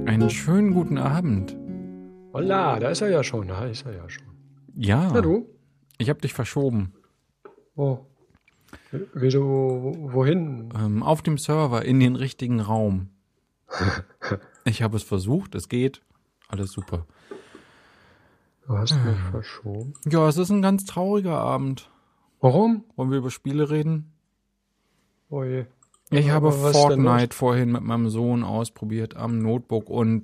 Einen schönen guten Abend. Holla, da ist er ja schon. Ja, Na du? ich habe dich verschoben. Oh. Wieso, wohin? Auf dem Server in den richtigen Raum. Ich habe es versucht, es geht. Alles super. Du hast mich verschoben. Ja, es ist ein ganz trauriger Abend. Warum? Wollen wir über Spiele reden? Oh je. Ich habe Aber was ist denn los? Fortnite vorhin mit meinem Sohn ausprobiert am Notebook und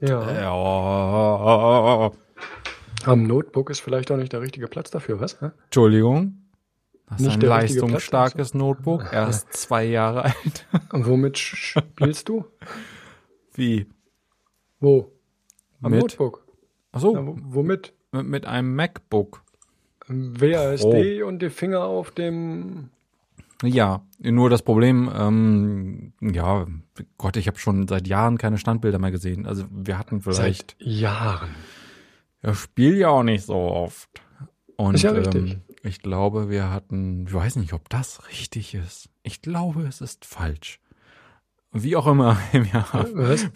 Ja. Am Notebook ist vielleicht auch nicht der richtige Platz dafür, was? Hä? Entschuldigung. Das ist Nicht ein der richtige Platz, leistungsstarkes Notebook. Erst 2 Jahre alt. Und womit spielst du? Wie? Wo? Am Mit? Notebook. Ach so, Na, womit? mit einem MacBook. WASD und die Finger auf dem... Ja, nur das Problem, ja, Gott, ich habe schon seit Jahren keine Standbilder mehr gesehen. Also wir hatten vielleicht... Seit Jahren. Ja, spiel ja auch nicht so oft. Und Ist ja richtig. ich glaube, wir hatten... Ich weiß nicht, ob das richtig ist. Ich glaube, es ist falsch. Wie auch immer. Ja, Was?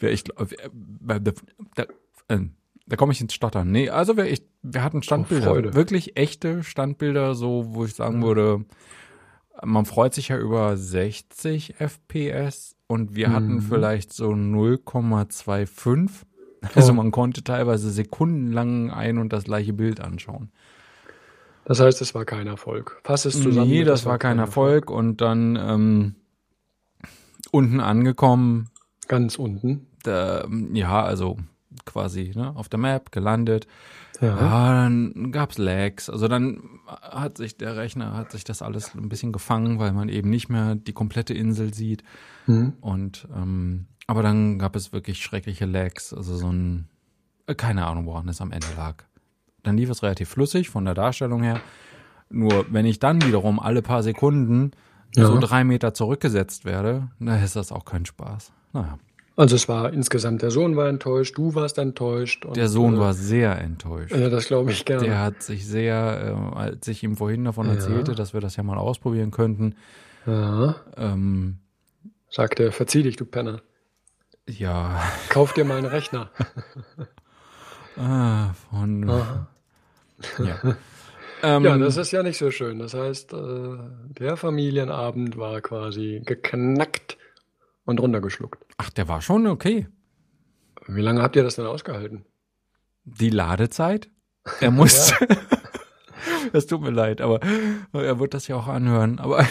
Da komme ich ins Stottern. Nee, also wir hatten Standbilder. Freude. Wirklich echte Standbilder, so wo ich sagen würde... Man freut sich ja über 60 FPS und wir hatten vielleicht so 0,25. Also man konnte teilweise sekundenlang ein und das gleiche Bild anschauen. Das heißt, es war kein Erfolg. Fass es zusammen. Nee, das war kein Erfolg. Und dann unten angekommen, Ganz unten. ja, also quasi auf der Map gelandet. Ja. Dann gab's Lags. Also dann hat sich der Rechner das alles ein bisschen gefangen, weil man eben nicht mehr die komplette Insel sieht. Und aber dann gab es wirklich schreckliche Lags. Also so ein keine Ahnung, woran es am Ende lag. Dann lief es relativ flüssig von der Darstellung her. Nur wenn ich dann wiederum alle paar Sekunden so 3 Meter zurückgesetzt werde, dann ist das auch kein Spaß. Naja. Also es war insgesamt, der Sohn war enttäuscht, du warst enttäuscht. Und, Der Sohn war sehr enttäuscht. Ja, das glaube ich gerne. Der hat sich sehr, als ich ihm vorhin davon erzählte, dass wir das ja mal ausprobieren könnten. Ja. Sagte er, verzieh dich, du Penner. Ja. Kauf dir mal einen Rechner. Ja. Ja, das ist ja nicht so schön. Das heißt, der Familienabend war quasi geknackt und runtergeschluckt. Ach, der war schon okay. Wie lange habt ihr das denn ausgehalten? Die Ladezeit? Er musste. Es tut mir leid, aber er wird das ja auch anhören. Aber,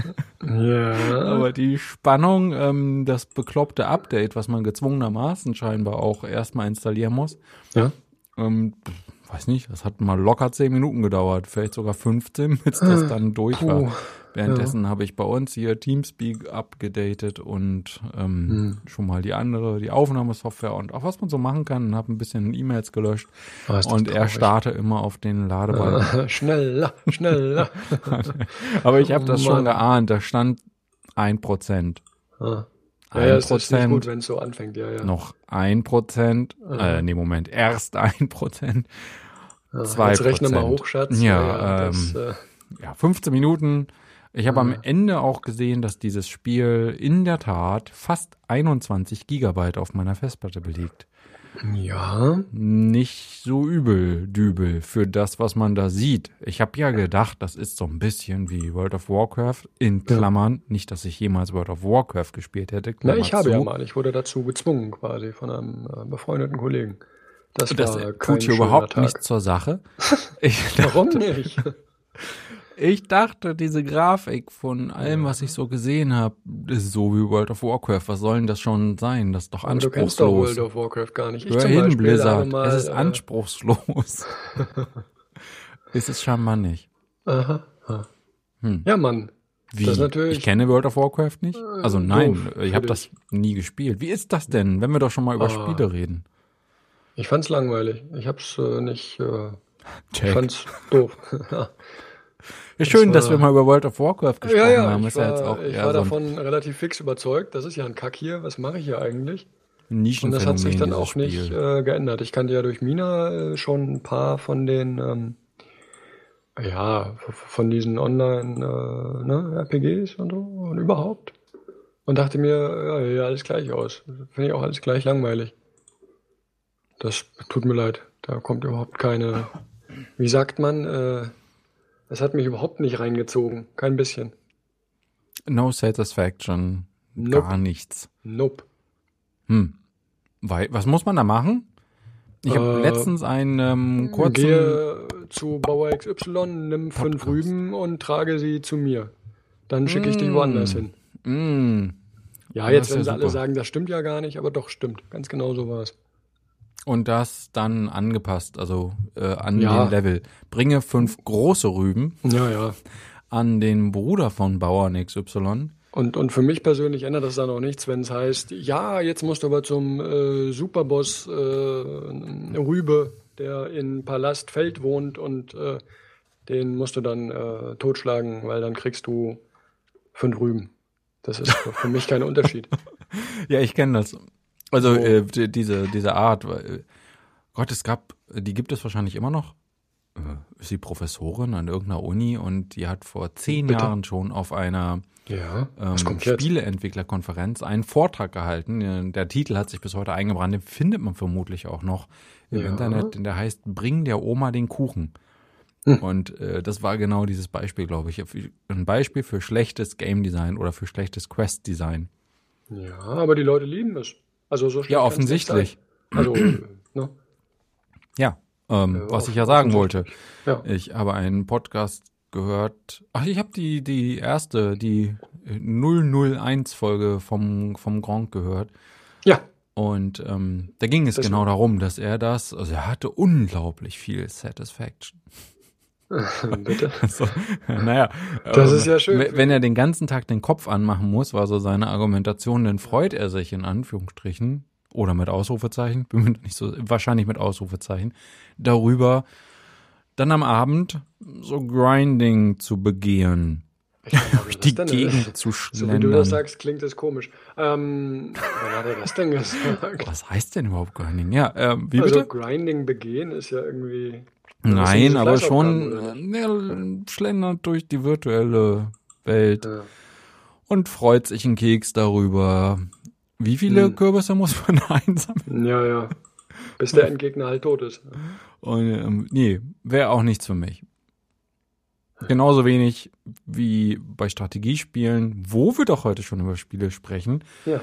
aber die Spannung, das bekloppte Update, was man gezwungenermaßen scheinbar auch erstmal installieren muss. Ja. Weiß nicht, das hat mal locker 10 Minuten gedauert, vielleicht sogar 15, bis das dann durch war. Währenddessen habe ich bei uns hier Teamspeak abgedatet und schon mal die Aufnahmesoftware und auch was man so machen kann und habe ein bisschen E-Mails gelöscht. Und er starrte immer auf den Ladebalken. Schneller. Aber ich habe das schon geahnt, da stand 1%. Ja, es ist nicht gut, wenn es so anfängt, ja. Noch 1%, nee, Moment, erst 1%, 2%. Jetzt rechne mal hoch, Schatz. Ja, 15 Minuten. Ich habe am Ende auch gesehen, dass dieses Spiel in der Tat fast 21 Gigabyte auf meiner Festplatte belegt. Ja. Nicht so dübel für das, was man da sieht. Ich habe ja gedacht, das ist so ein bisschen wie World of Warcraft, in Klammern. Nicht, dass ich jemals World of Warcraft gespielt hätte. Na, ich habe ja mal. Ich wurde dazu gezwungen quasi von einem befreundeten Kollegen. Das tut hier überhaupt nichts zur Sache. Warum nicht? Ich dachte, diese Grafik von allem, was ich so gesehen habe, ist so wie World of Warcraft. Was soll denn das schon sein? Das ist doch anspruchslos. Du kennst doch World of Warcraft gar nicht. Hör hin, Blizzard. Es ist anspruchslos. Ist es scheinbar nicht. Aha. Ja, Mann. Wie? Das ist natürlich ich kenne World of Warcraft nicht? Also nein, doof ich habe das nie gespielt. Wie ist das denn, wenn wir doch schon mal über Spiele reden? Ich fand's langweilig. Ich hab's nicht... Ich fand's doof. Ja, schön, dass wir mal über World of Warcraft gesprochen haben. Ich war davon relativ fix überzeugt. Das ist ja ein Kack hier. Was mache ich hier eigentlich? Und das hat sich dann auch nicht geändert. Ich kannte ja durch Mina schon ein paar von den, von diesen Online-RPGs und so und überhaupt. Und dachte mir, ja, alles gleich aus. Finde ich auch alles gleich langweilig. das tut mir leid. Da kommt überhaupt keine, wie sagt man, das hat mich überhaupt nicht reingezogen. Kein bisschen. No satisfaction. Nope. Gar nichts. Nope. Was muss man da machen? Ich habe letztens einen kurzen... Gehe zu Bauer XY, nimm 5 Rüben und trage sie zu mir. Dann schicke ich dich woanders hin. Ja, jetzt werden sie alle sagen, das stimmt ja gar nicht, aber doch, stimmt. Ganz genau so war es. Und das dann angepasst, also an den Level. Bringe 5 große Rüben an den Bruder von Bauern XY. Und für mich persönlich ändert das dann auch nichts, wenn es heißt, ja, jetzt musst du aber zum Superboss Rübe, der in Palast Feld wohnt und den musst du dann totschlagen, weil dann kriegst du 5 Rüben. Das ist für mich kein Unterschied. Ja, ich kenne das. Also diese Art, Gott, die gibt es wahrscheinlich immer noch. Ist die Professorin an irgendeiner Uni und die hat vor 10 Jahren schon auf einer Spieleentwicklerkonferenz einen Vortrag gehalten. Der Titel hat sich bis heute eingebrannt, den findet man vermutlich auch noch im Internet. Der heißt Bring der Oma den Kuchen. Und das war genau dieses Beispiel, glaube ich. Ein Beispiel für schlechtes Game Design oder für schlechtes Quest Design. Ja, aber die Leute lieben es. Also so ja, offensichtlich. Also, ne? Ja, was ich ja sagen wollte. Ja. Ich habe einen Podcast gehört. Ach, ich habe die erste, die 001-Folge vom Gronk gehört. Ja. Und da ging es genau darum, dass er hatte unglaublich viel Satisfaction. Bitte? Also, naja. Das ist ja schön. Wenn er den ganzen Tag den Kopf anmachen muss, war so seine Argumentation, dann freut er sich in Anführungsstrichen oder mit Ausrufezeichen, bin mir nicht so, wahrscheinlich mit Ausrufezeichen, darüber, dann am Abend so Grinding zu begehen. Durch die Gegend zu schlendern. So wie du das sagst, klingt das komisch. Wann hat er das denn gesagt? Was heißt denn überhaupt Grinding? Ja, wie also bitte? Grinding begehen ist ja irgendwie... Nein, aber schon schlendert durch die virtuelle Welt und freut sich einen Keks darüber. Wie viele Kürbisse muss man einsammeln? Ja. Bis der Endgegner halt tot ist. Und nee, wäre auch nichts für mich. Genauso wenig wie bei Strategiespielen, wo wir doch heute schon über Spiele sprechen,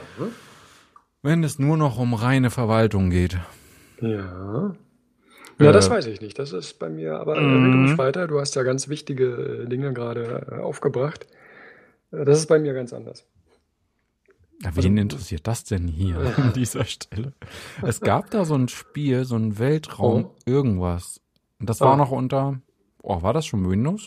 wenn es nur noch um reine Verwaltung geht. Ja. Ja, das weiß ich nicht. Das ist bei mir, aber rede ruhig weiter. Du hast ja ganz wichtige Dinge gerade aufgebracht. Das ist bei mir ganz anders. Ja, wen interessiert das denn hier an dieser Stelle? Es gab da so ein Spiel, so ein Weltraum, irgendwas. Und das war noch unter, war das schon Windows?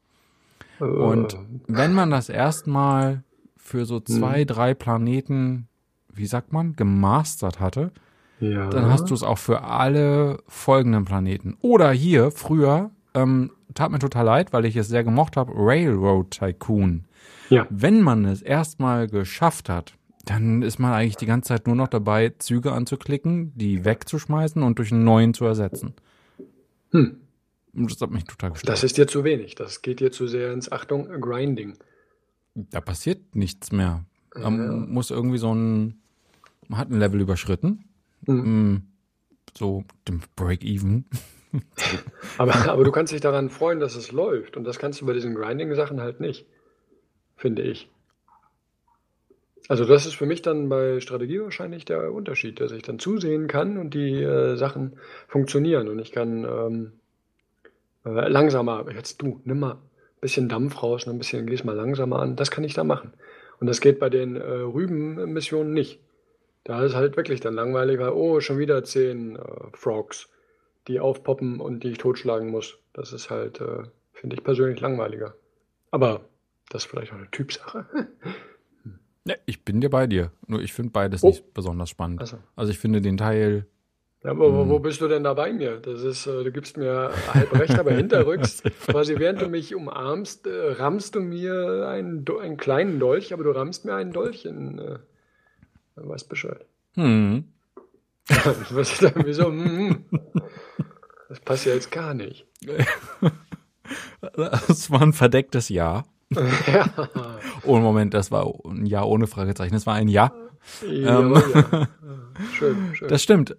Und wenn man das erstmal für so 2, 3 Planeten, wie sagt man, gemastert hatte, dann hast du es auch für alle folgenden Planeten. Oder hier, früher, tat mir total leid, weil ich es sehr gemocht habe, Railroad Tycoon. Ja. Wenn man es erstmal geschafft hat, dann ist man eigentlich die ganze Zeit nur noch dabei, Züge anzuklicken, die wegzuschmeißen und durch einen neuen zu ersetzen. Und das hat mich total gestört. Das ist dir zu wenig. Das geht dir zu sehr ins Grinding. Da passiert nichts mehr. Man muss irgendwie man hat ein Level überschritten. So dem Break-Even. aber du kannst dich daran freuen, dass es läuft. Und das kannst du bei diesen Grinding-Sachen halt nicht. Finde ich. Also das ist für mich dann bei Strategie wahrscheinlich der Unterschied, dass ich dann zusehen kann und die Sachen funktionieren. Und ich kann langsamer, jetzt nimm mal ein bisschen Dampf raus und geh's mal langsamer an. Das kann ich da machen. Und das geht bei den Rüben-Missionen nicht. Da ist halt wirklich dann langweilig, weil, schon wieder 10 Frogs, die aufpoppen und die ich totschlagen muss. Das ist halt, finde ich persönlich langweiliger. Aber das ist vielleicht auch eine Typsache. Ja, ich bin dir bei dir. Nur ich finde beides nicht besonders spannend. Also ich finde den Teil... Ja, aber wo bist du denn da bei mir? Das ist, du gibst mir halb recht, aber hinterrücks. Quasi während du mich umarmst, rammst du mir einen kleinen Dolch, aber du rammst mir einen Dolch in... Du weißt Bescheid. Was ist da, wieso? Das passt ja jetzt gar nicht. Das war ein verdecktes Ja. Ja. Oh, Moment, das war ein Ja ohne Fragezeichen. Das war ein Ja. Ja. Schön, schön. Das stimmt.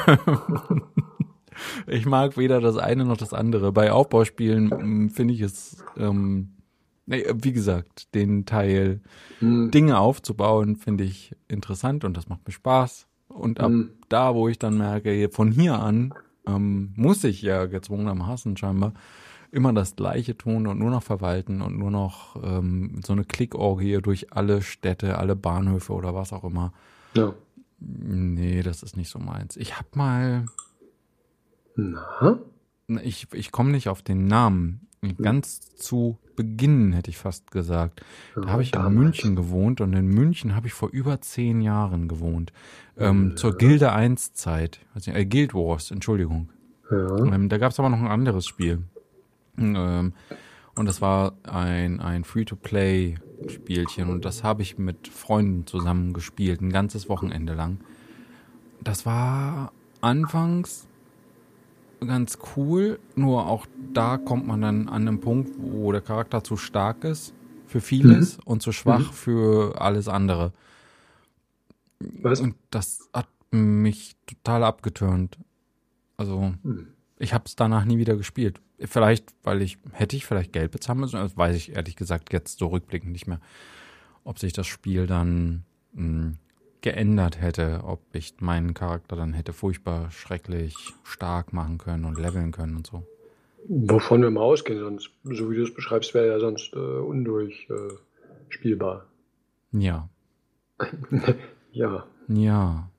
Ich mag weder das eine noch das andere. Bei Aufbauspielen finde ich es, wie gesagt, den Teil Dinge aufzubauen, finde ich interessant und das macht mir Spaß. Und ab da, wo ich dann merke, von hier an muss ich ja gezwungenermaßen scheinbar immer das Gleiche tun und nur noch verwalten und nur noch so eine Klickorgie durch alle Städte, alle Bahnhöfe oder was auch immer. Ja. Nee, das ist nicht so meins. Ich hab mal... Na? Ich komme nicht auf den Namen. Ganz zu Beginn hätte ich fast gesagt. Da habe ich in München gewohnt und in München habe ich vor über 10 Jahren gewohnt. Zur Gilde 1 Zeit. Guild Wars, Entschuldigung. Ja. Da gab es aber noch ein anderes Spiel. Und das war ein Free-to-Play-Spielchen und das habe ich mit Freunden zusammen gespielt, ein ganzes Wochenende lang. Das war anfangs ganz cool, nur auch da kommt man dann an einen Punkt, wo der Charakter zu stark ist für vieles und zu schwach für alles andere. Was? Und das hat mich total abgeturnt. Also ich habe es danach nie wieder gespielt. Vielleicht, hätte ich vielleicht Geld bezahlen müssen, das weiß ich ehrlich gesagt jetzt so rückblickend nicht mehr, ob sich das Spiel dann geändert hätte, ob ich meinen Charakter dann hätte furchtbar schrecklich stark machen können und leveln können und so. Wovon wir mal ausgehen, sonst, so wie du es beschreibst, wäre ja sonst undurchspielbar. Ja. Ja. Ja.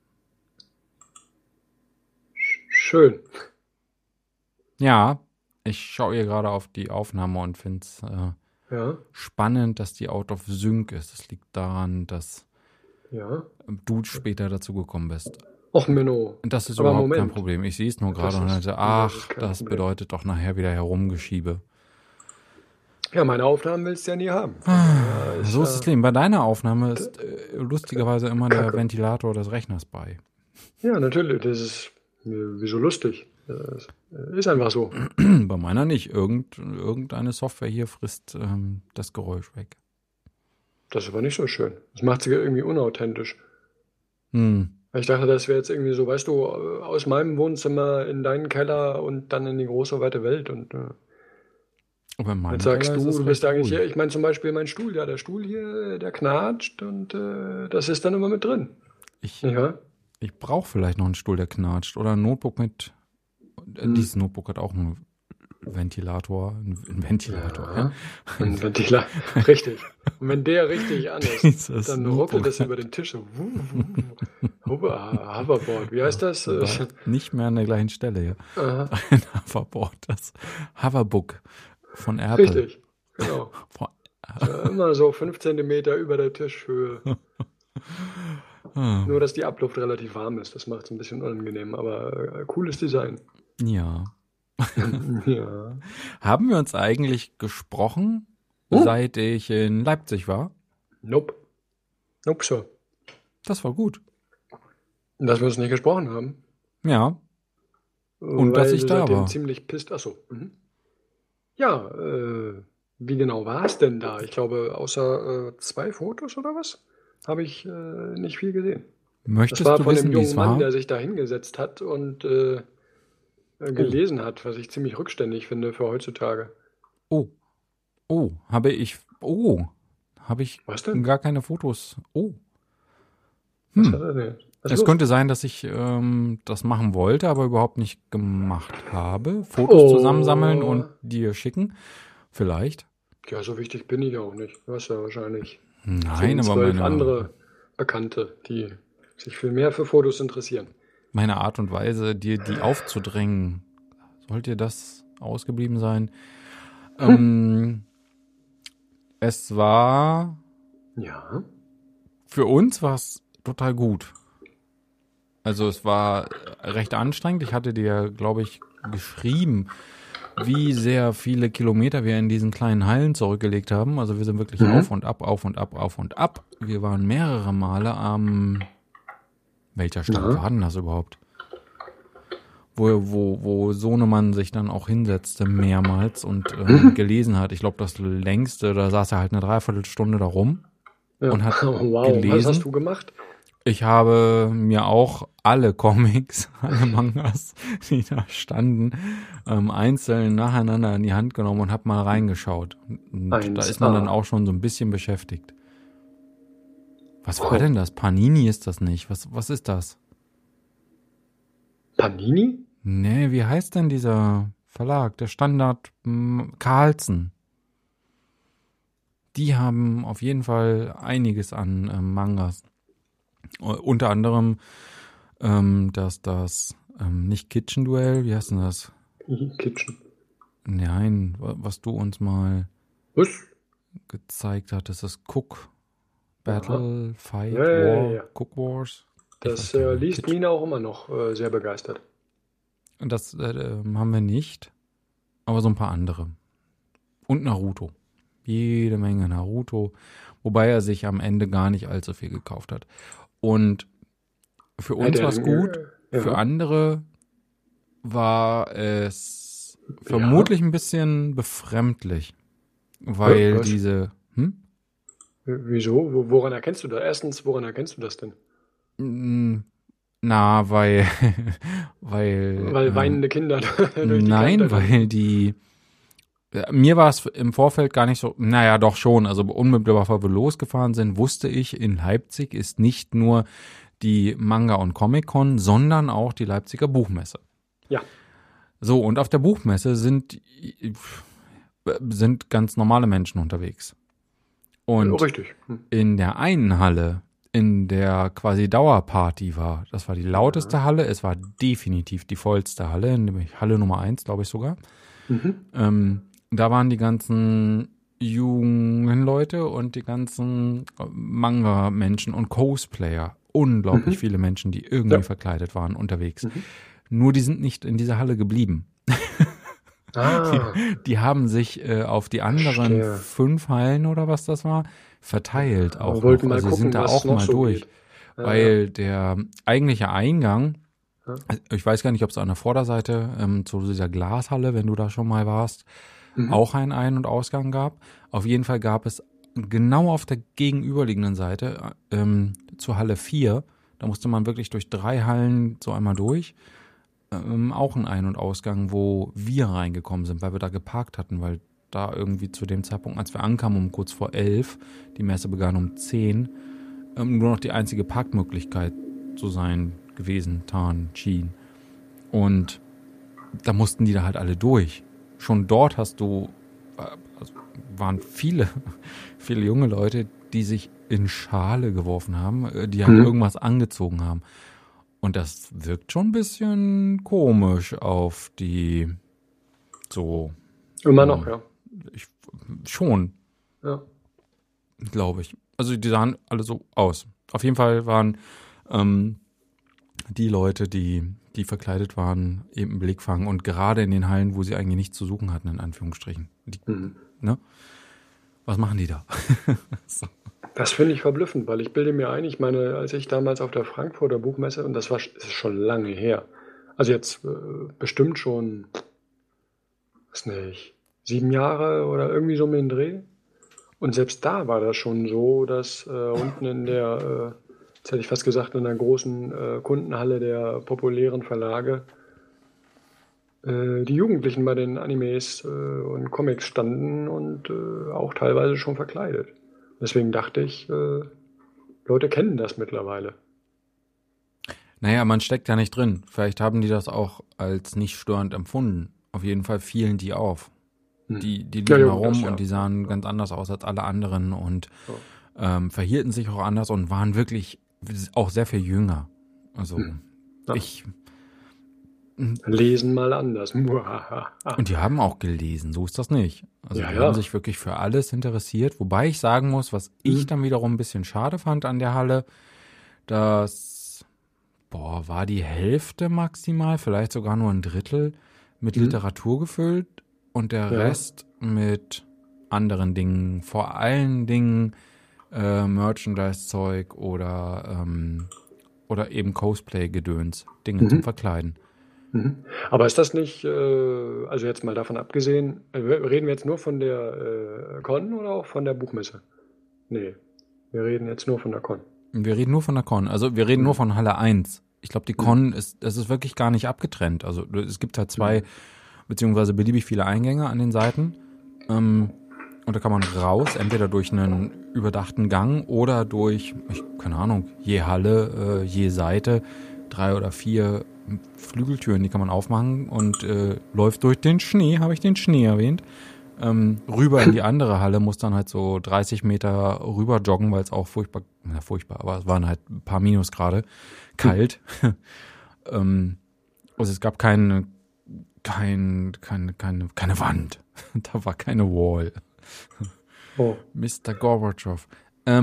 Schön. Ja, ich schaue hier gerade auf die Aufnahme und finde es spannend, dass die out of sync ist. Das liegt daran, dass du später dazu gekommen bist. Och, Menno. Das ist Aber überhaupt Moment. kein Problem. Ich sehe es nur gerade Das und ist- dachte, das ist kein das Problem. bedeutet doch nachher wieder Herumgeschiebe. Ja, meine Aufnahmen willst du ja nie haben. So ist das Leben. Bei deiner Aufnahme ist lustigerweise immer der Kacke. Ventilator des Rechners bei. Ja, natürlich. Das ist wieso lustig. Das ist einfach so. Bei meiner nicht. Irgendeine Software hier frisst das Geräusch weg. Das ist aber nicht so schön. Das macht sie irgendwie unauthentisch. Hm. Ich dachte, das wäre jetzt irgendwie so, weißt du, aus meinem Wohnzimmer in deinen Keller und dann in die große, weite Welt. Und Aber in meinem jetzt sagst Keller ist du, das du bist recht eigentlich ruhig. hier. Ich meine zum Beispiel mein Stuhl, ja, der Stuhl hier, der knatscht und das ist dann immer mit drin. Ja, Ich brauche vielleicht noch einen Stuhl, der knatscht. Oder ein Notebook mit. Dieses Notebook hat auch einen Ventilator. Ein Ventilator, ja. ein Ventilator. Richtig. Und wenn der richtig an ist, Dieses dann Notebook ruckelt das über den Tisch. So. Hoverboard. Wie heißt das? war nicht mehr an der gleichen Stelle, ja. Aha. Ein Hoverboard, das Hoverbook von Apple. Richtig. Genau. Immer so 5 Zentimeter über der Tischhöhe. Nur, dass die Abluft relativ warm ist. Das macht es ein bisschen unangenehm, aber cooles Design. Ja. Ja. Haben wir uns eigentlich gesprochen, seit ich in Leipzig war? Nope. Nope, Sir. Das war gut. Dass wir uns nicht gesprochen haben. Ja. Und weil dass ich du da seitdem war. ziemlich pisst. Achso. Ja, wie genau war es denn da? Ich glaube, außer 2 Fotos oder was, habe ich nicht viel gesehen. Möchtest Das war du von wissen, dem wie jungen es Mann, war? der sich da hingesetzt hat und gelesen hat, was ich ziemlich rückständig finde für heutzutage. Habe ich Was denn? gar keine Fotos. Was hat er denn? Was ist Es los? könnte sein, dass ich das machen wollte, aber überhaupt nicht gemacht habe. Fotos zusammensammeln und dir schicken. Vielleicht. Ja, so wichtig bin ich auch nicht. Du hast ja wahrscheinlich Nein, 10, aber 12 andere Bekannte, die sich viel mehr für Fotos interessieren. meine Art und Weise, dir die aufzudrängen, sollte das ausgeblieben sein. Es war, Ja. für uns war es total gut. Also es war recht anstrengend. Ich hatte dir, glaube ich, geschrieben, wie sehr viele Kilometer wir in diesen kleinen Hallen zurückgelegt haben. Also wir sind wirklich auf und ab, auf und ab, auf und ab. Wir waren mehrere Male am, welcher Stadt war denn das überhaupt? Wo Sohnemann sich dann auch hinsetzte mehrmals und gelesen hat. Ich glaube, das längste, da saß er halt eine Dreiviertelstunde da rum Ja. und hat Wow, was gelesen. hast du gemacht? Ich habe mir auch alle Comics, alle Mangas, die da standen, einzeln nacheinander in die Hand genommen und habe mal reingeschaut. Und da ist man dann 1A. auch schon so ein bisschen beschäftigt. Was war denn das? Panini ist das nicht. Was ist das? Panini? Nee, wie heißt denn dieser Verlag? Der Standard Carlsen. Die haben auf jeden Fall einiges an Mangas. Unter anderem das nicht Kitchen Duell, wie heißt denn das? Kitchen. Nein, was du uns mal Was? gezeigt hattest, das Cook Battle, Fight, Ja, War, ja. Cook Wars. Das liest Nina auch immer noch sehr begeistert. Und das haben wir nicht, aber so ein paar andere. Und Naruto. Jede Menge Naruto, wobei er sich am Ende gar nicht allzu viel gekauft hat. Und für uns war es gut, für andere war es vermutlich ein bisschen befremdlich, weil diese... Wieso? Woran erkennst du das? Erstens, woran erkennst du das denn? Na, weil weinende Kinder durch die nein, Kante weil die mir war es im Vorfeld gar nicht so, naja, doch schon, also unmittelbar bevor wir losgefahren sind, wusste ich, in Leipzig ist nicht nur die Manga- und Comic-Con, sondern auch die Leipziger Buchmesse. Ja. So, und auf der Buchmesse sind ganz normale Menschen unterwegs. Und richtig. In der einen Halle, in der quasi Dauerparty war, das war die lauteste Halle, es war definitiv die vollste Halle, nämlich Halle Nummer 1, glaube ich sogar. Da waren die ganzen jungen Leute und die ganzen Manga-Menschen und Cosplayer. Unglaublich viele Menschen, die irgendwie verkleidet waren, unterwegs. Nur die sind nicht in dieser Halle geblieben. Die haben sich auf die anderen 5 Hallen oder was das war, verteilt auch noch. Mal also gucken, sind da auch mal so durch. Weil der eigentliche Eingang, ich weiß gar nicht, ob es an der Vorderseite zu dieser Glashalle, wenn du da schon mal warst, auch einen Ein- und Ausgang gab. Auf jeden Fall gab es genau auf der gegenüberliegenden Seite zur Halle 4, da musste man wirklich durch 3 Hallen so einmal durch, auch einen Ein- und Ausgang, wo wir reingekommen sind, weil wir da geparkt hatten, weil da irgendwie zu dem Zeitpunkt, als wir ankamen, um kurz vor 11, die Messe begann um 10, nur noch die einzige Parkmöglichkeit zu sein gewesen, schien. Und da mussten die da halt alle durch. Schon dort waren viele junge Leute, die sich in Schale geworfen haben, die halt irgendwas angezogen haben. Und das wirkt schon ein bisschen komisch auf die so. Immer noch, ja. Schon. Ja. Glaube ich. Also die sahen alle so aus. Auf jeden Fall waren die Leute, die verkleidet waren, eben im Blick fangen und gerade in den Hallen, wo sie eigentlich nichts zu suchen hatten, in Anführungsstrichen. Ne? Was machen die da? So. Das finde ich verblüffend, weil ich bilde mir ein, ich meine, als ich damals auf der Frankfurter Buchmesse, und das ist schon lange her, also jetzt bestimmt schon, weiß nicht, 7 Jahre oder irgendwie so mit dem Dreh. Und selbst da war das schon so, dass unten in der, jetzt hätte ich fast gesagt, in der großen Kundenhalle der populären Verlage die Jugendlichen bei den Animes und Comics standen und auch teilweise schon verkleidet. Deswegen dachte ich, Leute kennen das mittlerweile. Naja, man steckt ja nicht drin. Vielleicht haben die das auch als nicht störend empfunden. Auf jeden Fall fielen die auf. Die liefen da rum und die sahen ganz anders aus als alle anderen und verhielten sich auch anders und waren wirklich auch sehr viel jünger. Also lesen mal anders. Und die haben auch gelesen, so ist das nicht. Also die haben sich wirklich für alles interessiert. Wobei ich sagen muss, was ich dann wiederum ein bisschen schade fand an der Halle, dass, war die Hälfte maximal, vielleicht sogar nur ein Drittel mit Literatur gefüllt und der Rest mit anderen Dingen, vor allen Dingen Merchandise-Zeug oder eben Cosplay-Gedöns, Dinge zum Verkleiden. Aber ist das nicht, also jetzt mal davon abgesehen, reden wir jetzt nur von der Con oder auch von der Buchmesse? Nee, wir reden jetzt nur von der Con. Wir reden nur von der Con. Also wir reden nur von Halle 1. Ich glaube, die Con das ist wirklich gar nicht abgetrennt. Also es gibt halt 2, beziehungsweise beliebig viele Eingänge an den Seiten. Und da kann man raus, entweder durch einen überdachten Gang oder durch, keine Ahnung, je Halle, je Seite, 3 oder 4 Flügeltüren, die kann man aufmachen und läuft durch den Schnee, habe ich den Schnee erwähnt, rüber in die andere Halle, muss dann halt so 30 Meter rüber joggen, weil es auch furchtbar, aber es waren halt ein paar Minusgrade, kalt. Also es gab keine Wand. Da war keine Wall. Oh. Mr. Gorbatschow. Ja,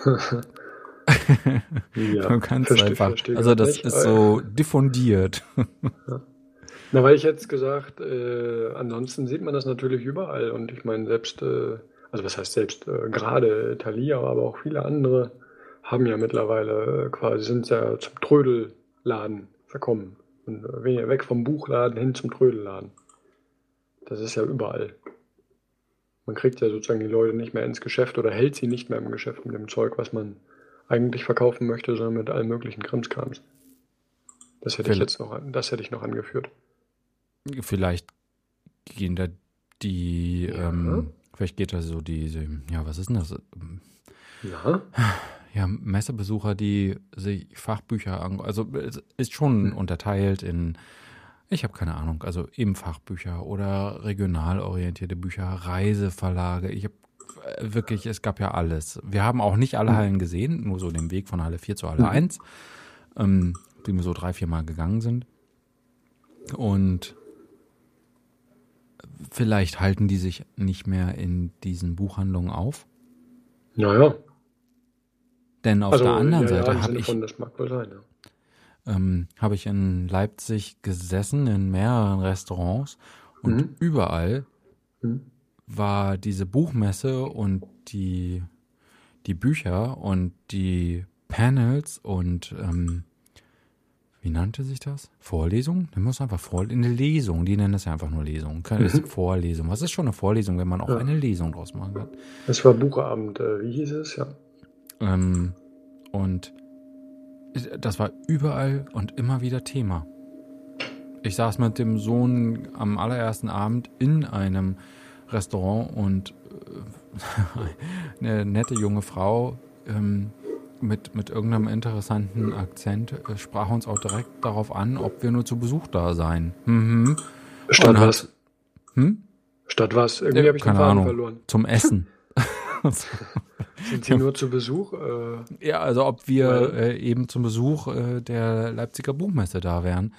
Du kannst einfach, also das nicht, ist so diffundiert. Ja. Na, weil ich jetzt gesagt, ansonsten sieht man das natürlich überall und ich meine selbst, also was heißt selbst, gerade Thalia, aber auch viele andere haben ja mittlerweile sind ja zum Trödelladen verkommen und weg vom Buchladen hin zum Trödelladen. Das ist ja überall. Man kriegt ja sozusagen die Leute nicht mehr ins Geschäft oder hält sie nicht mehr im Geschäft mit dem Zeug, was man eigentlich verkaufen möchte, sondern mit allem möglichen Krimskrams. Das hätte ich noch angeführt. Vielleicht gehen da vielleicht geht da so diese, ja, was ist denn das? Ja. Ja, Messebesucher, die sich Fachbücher also es ist schon unterteilt in, ich habe keine Ahnung, also eben Fachbücher oder regional orientierte Bücher, Reiseverlage. Es gab ja alles. Wir haben auch nicht alle Hallen gesehen, nur so den Weg von Halle 4 zu Halle 1, die wir so 3-4 Mal gegangen sind. Und vielleicht halten die sich nicht mehr in diesen Buchhandlungen auf. Naja. Denn auf der anderen Seite das mag wohl sein, ja. Habe ich in Leipzig gesessen, in mehreren Restaurants und überall war diese Buchmesse und die Bücher und die Panels und wie nannte sich das? Vorlesung? Das muss einfach eine Lesung, die nennen das ja einfach nur Lesung. Vorlesung. Was ist schon eine Vorlesung, wenn man auch eine Lesung draus machen kann? Es war Buchabend, wie hieß es, ja. Und das war überall und immer wieder Thema. Ich saß mit dem Sohn am allerersten Abend in einem Restaurant und eine nette junge Frau mit irgendeinem interessanten Akzent sprach uns auch direkt darauf an, ob wir nur zu Besuch da seien. Statt was? Statt was? Irgendwie habe ich den Faden verloren. Zum Essen. Sind Sie nur zu Besuch? Ja, also ob wir eben zum Besuch der Leipziger Buchmesse da wären.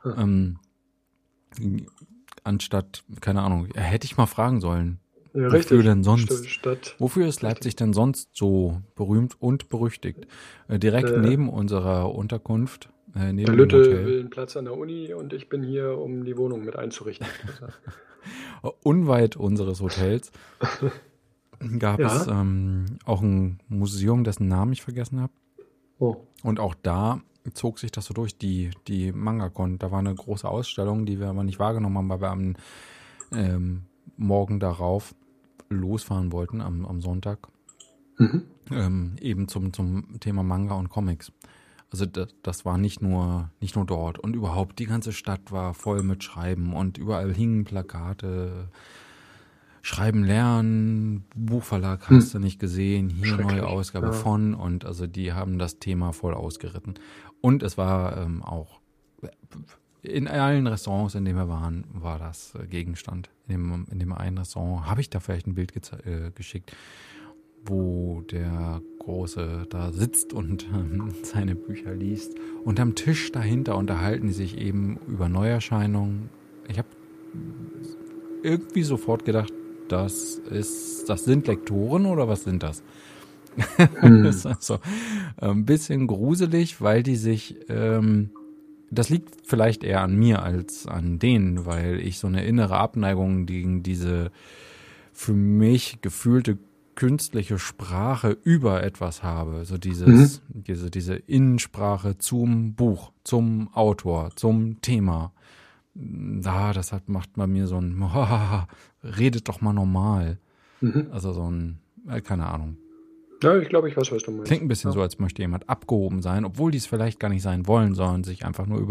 Anstatt, keine Ahnung, hätte ich mal fragen sollen. Ja, wofür richtig. denn sonst? Wofür ist Leipzig denn sonst so berühmt und berüchtigt? Direkt neben unserer Unterkunft, neben der Lütte will einen Platz an der Uni und ich bin hier, um die Wohnung mit einzurichten. Unweit unseres Hotels gab es auch ein Museum, dessen Namen ich vergessen habe. Oh. Und auch da zog sich das so durch, die Manga-Con. Da war eine große Ausstellung, die wir aber nicht wahrgenommen haben, weil wir am Morgen darauf losfahren wollten, am Sonntag. Eben zum Thema Manga und Comics. Also das war nicht nur dort. Und überhaupt, die ganze Stadt war voll mit Schreiben und überall hingen Plakate. Schreiben lernen, Buchverlag hast du nicht gesehen, hier neue Ausgabe von, und also die haben das Thema voll ausgeritten. Und es war auch in allen Restaurants, in denen wir waren, war das Gegenstand. In dem einen Restaurant habe ich da vielleicht ein Bild geschickt, wo der Große da sitzt und seine Bücher liest. Und am Tisch dahinter unterhalten die sich eben über Neuerscheinungen. Ich habe irgendwie sofort gedacht, das sind Lektoren oder was sind das? Das ist also ein bisschen gruselig, weil die sich, das liegt vielleicht eher an mir als an denen, weil ich so eine innere Abneigung gegen diese für mich gefühlte künstliche Sprache über etwas habe. So diese Innensprache zum Buch, zum Autor, zum Thema. Das macht bei mir so ein, redet doch mal normal. Also so ein, keine Ahnung. Ja, ich glaube, ich weiß, was du meinst. Klingt ein bisschen so, als möchte jemand abgehoben sein, obwohl die es vielleicht gar nicht sein wollen, sondern sich einfach nur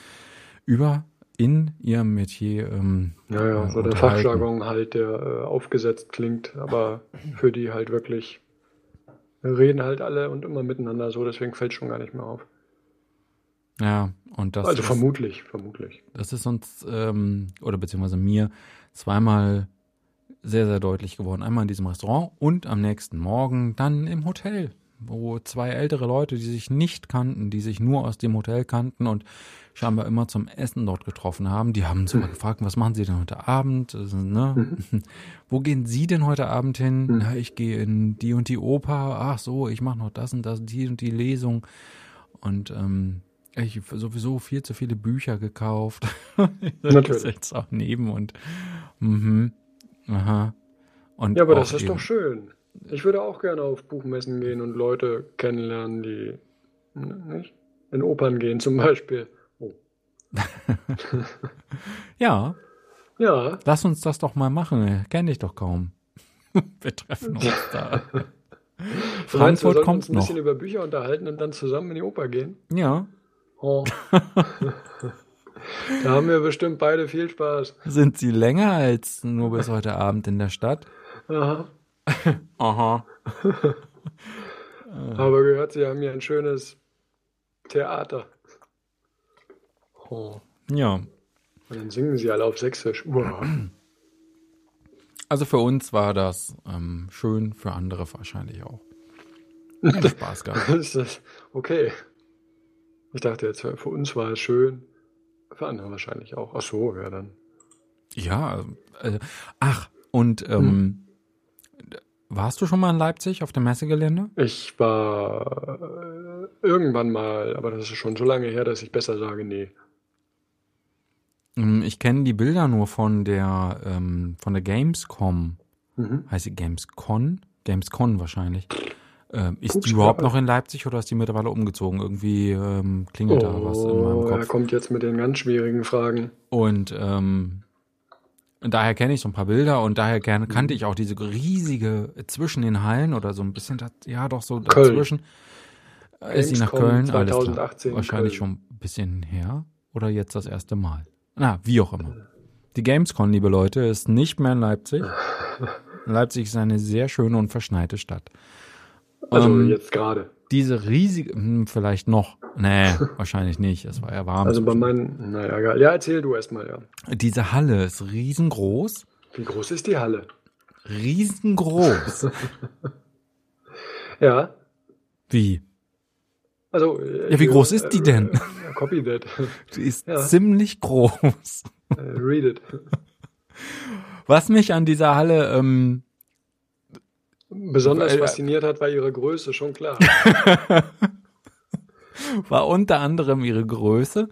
in ihrem Metier so der Fachjargon halt, der aufgesetzt klingt, aber für die halt wirklich reden halt alle und immer miteinander so, deswegen fällt es schon gar nicht mehr auf. Ja, und das also vermutlich. Das ist uns, oder beziehungsweise mir, zweimal sehr, sehr deutlich geworden. Einmal in diesem Restaurant und am nächsten Morgen dann im Hotel, wo zwei ältere Leute, die sich nicht kannten, die sich nur aus dem Hotel kannten und scheinbar immer zum Essen dort getroffen haben, die haben sogar gefragt, was machen Sie denn heute Abend? Wo gehen Sie denn heute Abend hin? Ja, ich gehe in die und die Oper. Ach so, ich mache noch das und das, die und die Lesung. Und ich habe sowieso viel zu viele Bücher gekauft. Natürlich. Jetzt auch neben und aha. Und ja, aber das ist doch schön. Ich würde auch gerne auf Buchmessen gehen und Leute kennenlernen, die nicht in Opern gehen zum Beispiel. Oh. Ja. Ja. Lass uns das doch mal machen. Kenn dich doch kaum. Wir treffen uns da. Frankfurt wir kommt uns ein bisschen über Bücher unterhalten und dann zusammen in die Oper gehen? Ja. Oh. Da haben wir bestimmt beide viel Spaß. Sind Sie länger als nur bis heute Abend in der Stadt? Aha. Aha. Aber gehört, Sie haben hier ein schönes Theater. Oh. Ja. Und dann singen Sie alle auf Sächsisch. Also für uns war das schön, für andere wahrscheinlich auch. Hat Spaß gehabt. Ist das okay? Ich dachte jetzt, für uns war es schön, für andere wahrscheinlich auch. Ach so, ja dann. Ja, und warst du schon mal in Leipzig auf dem Messegelände? Ich war irgendwann mal, aber das ist schon so lange her, dass ich besser sage, nee. Ich kenne die Bilder nur von der Gamescom. Heißt sie Gamescon? Gamescon wahrscheinlich. Ist die überhaupt noch in Leipzig oder ist die mittlerweile umgezogen? Irgendwie klingelt da was in meinem Kopf. Er kommt jetzt mit den ganz schwierigen Fragen. Und daher kenne ich so ein paar Bilder und daher kannte ich auch diese riesige zwischen den Hallen oder so ein bisschen, so dazwischen. Ist sie nach Köln? 2018 alles klar. Wahrscheinlich schon ein bisschen her oder jetzt das erste Mal. Na, wie auch immer. Die Gamescom, liebe Leute, ist nicht mehr in Leipzig. Leipzig ist eine sehr schöne und verschneite Stadt. Also jetzt gerade. Diese riesige, vielleicht noch. Nee, wahrscheinlich nicht. Es war ja warm. Also bei meinen, naja, egal. Ja, erzähl du erstmal, ja. Diese Halle ist riesengroß. Wie groß ist die Halle? Riesengroß. Ja. Wie? Also, ja, wie groß ist die denn? Copy that. Die ist ziemlich groß. Read it. Was mich an dieser Halle besonders fasziniert hat, war ihre Größe, schon klar. War unter anderem ihre Größe.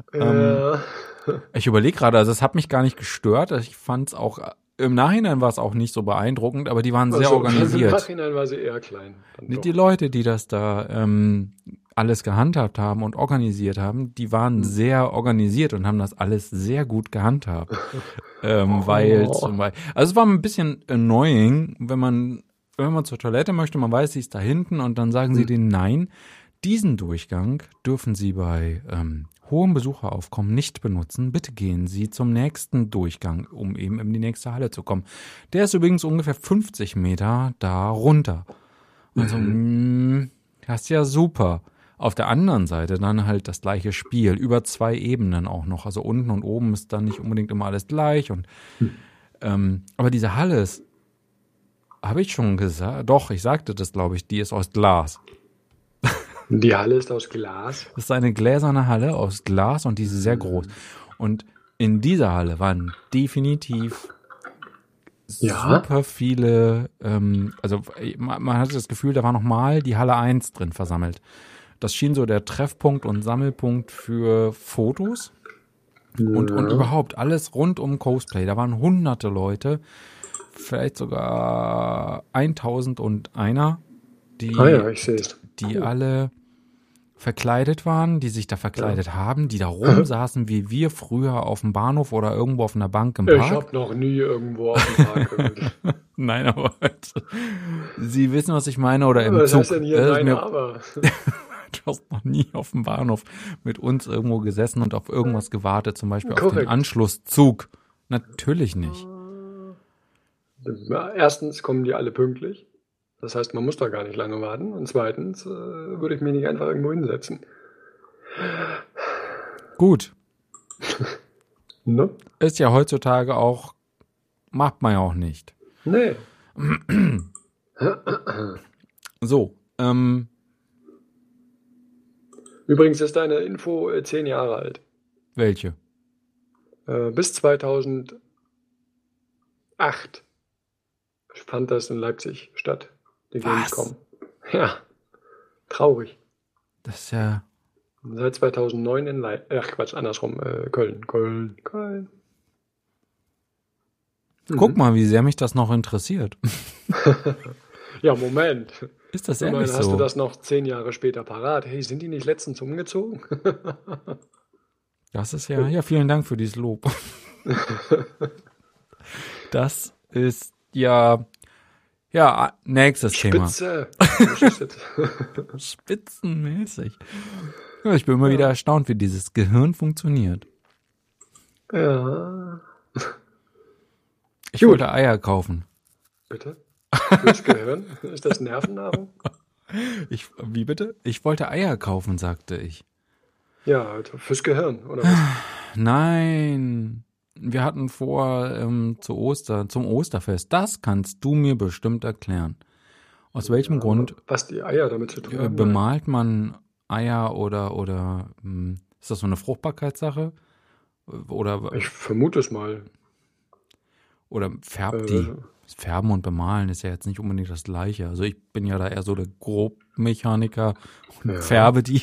Ich überlege gerade, also es hat mich gar nicht gestört. Ich fand es auch, im Nachhinein war es auch nicht so beeindruckend, aber die waren sehr organisiert. Im Nachhinein war sie eher klein. Die Leute, die das da alles gehandhabt haben und organisiert haben, die waren sehr organisiert und haben das alles sehr gut gehandhabt. Weil zum Beispiel, also es war ein bisschen annoying, wenn man zur Toilette möchte, man weiß, sie ist da hinten und dann sagen sie denen, nein, diesen Durchgang dürfen Sie bei hohem Besucheraufkommen nicht benutzen. Bitte gehen Sie zum nächsten Durchgang, um eben in die nächste Halle zu kommen. Der ist übrigens ungefähr 50 Meter da runter. Also, das ist ja super. Auf der anderen Seite dann halt das gleiche Spiel, über 2 Ebenen auch noch. Also unten und oben ist dann nicht unbedingt immer alles gleich. Und aber diese Halle ist, habe ich schon gesagt, doch, ich sagte das, glaube ich, die ist aus Glas. Die Halle ist aus Glas? Das ist eine gläserne Halle aus Glas und die ist sehr groß. Und in dieser Halle waren definitiv super viele, also man hatte das Gefühl, da war nochmal die Halle 1 drin versammelt. Das schien so der Treffpunkt und Sammelpunkt für Fotos und überhaupt alles rund um Cosplay. Da waren hunderte Leute, vielleicht sogar 1001, die ich sehe es. Die alle verkleidet waren, die sich da verkleidet haben, die da rumsaßen wie wir früher auf dem Bahnhof oder irgendwo auf einer Bank im Park. Ich habe noch nie irgendwo auf dem Park. Nein, aber Sie wissen, was ich meine, oder im Zug. Was heißt denn hier nein, aber? Du hast noch nie auf dem Bahnhof mit uns irgendwo gesessen und auf irgendwas gewartet, zum Beispiel auf den Anschlusszug. Natürlich nicht. Erstens kommen die alle pünktlich. Das heißt, man muss da gar nicht lange warten. Und zweitens würde ich mich nicht einfach irgendwo hinsetzen. Gut. Ne? Ist ja heutzutage auch, macht man ja auch nicht. Nee. So, übrigens ist deine Info 10 Jahre alt. welche? Bis 2008 fand das in Leipzig statt. Die Gamescom. Ja, traurig. Das ist ja... Seit 2009 in Köln. Guck mal, wie sehr mich das noch interessiert. Ja, Moment. Ist das Immerhin ehrlich so? hast du das noch 10 Jahre später parat. Hey, sind die nicht letztens umgezogen? Das ist ja, vielen Dank für dieses Lob. Das ist ja, nächstes Spitze. Thema. Spitzenmäßig. Ja, ich bin immer wieder erstaunt, wie dieses Gehirn funktioniert. Ja. Ich wollte Eier kaufen. Bitte? Fürs Gehirn? Ist das Nervennahrung? Wie bitte? Ich wollte Eier kaufen, sagte ich. Ja, also fürs Gehirn, oder was? Nein. Wir hatten vor, zum Osterfest. Das kannst du mir bestimmt erklären. Aus welchem Grund was die Eier damit zu tun haben? bemalt man Eier oder ist das so eine Fruchtbarkeitssache? Oder ich vermute es mal. Oder färbt die? Färben und bemalen ist ja jetzt nicht unbedingt das Gleiche. Also ich bin ja da eher so der Grobmechaniker und färbe die.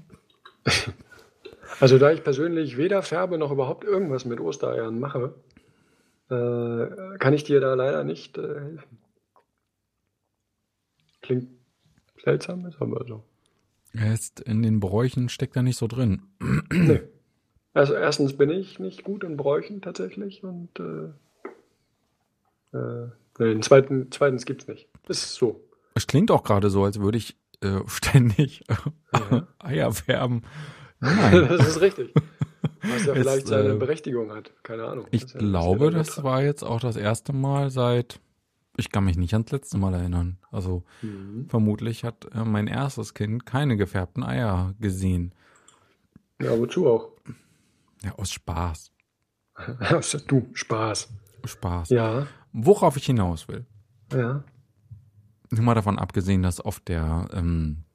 Also da ich persönlich weder färbe noch überhaupt irgendwas mit Ostereiern mache, kann ich dir da leider nicht helfen. Klingt seltsam, ist aber so. In den Bräuchen steckt er nicht so drin. Nee. Also erstens bin ich nicht gut in Bräuchen tatsächlich und zweitens gibt's nicht. Ist so. Es klingt auch gerade so, als würde ich ständig Eier färben. Nein. Das ist richtig. Was ja vielleicht seine Berechtigung hat. Keine Ahnung. Ich glaube, das war jetzt auch das erste Mal ich kann mich nicht ans letzte Mal erinnern. Also vermutlich hat mein erstes Kind keine gefärbten Eier gesehen. Ja, wozu auch? Ja, aus Spaß. Du, Spaß. Spaß. Ja. Worauf ich hinaus will. Ja. Nur mal davon abgesehen, dass auf dem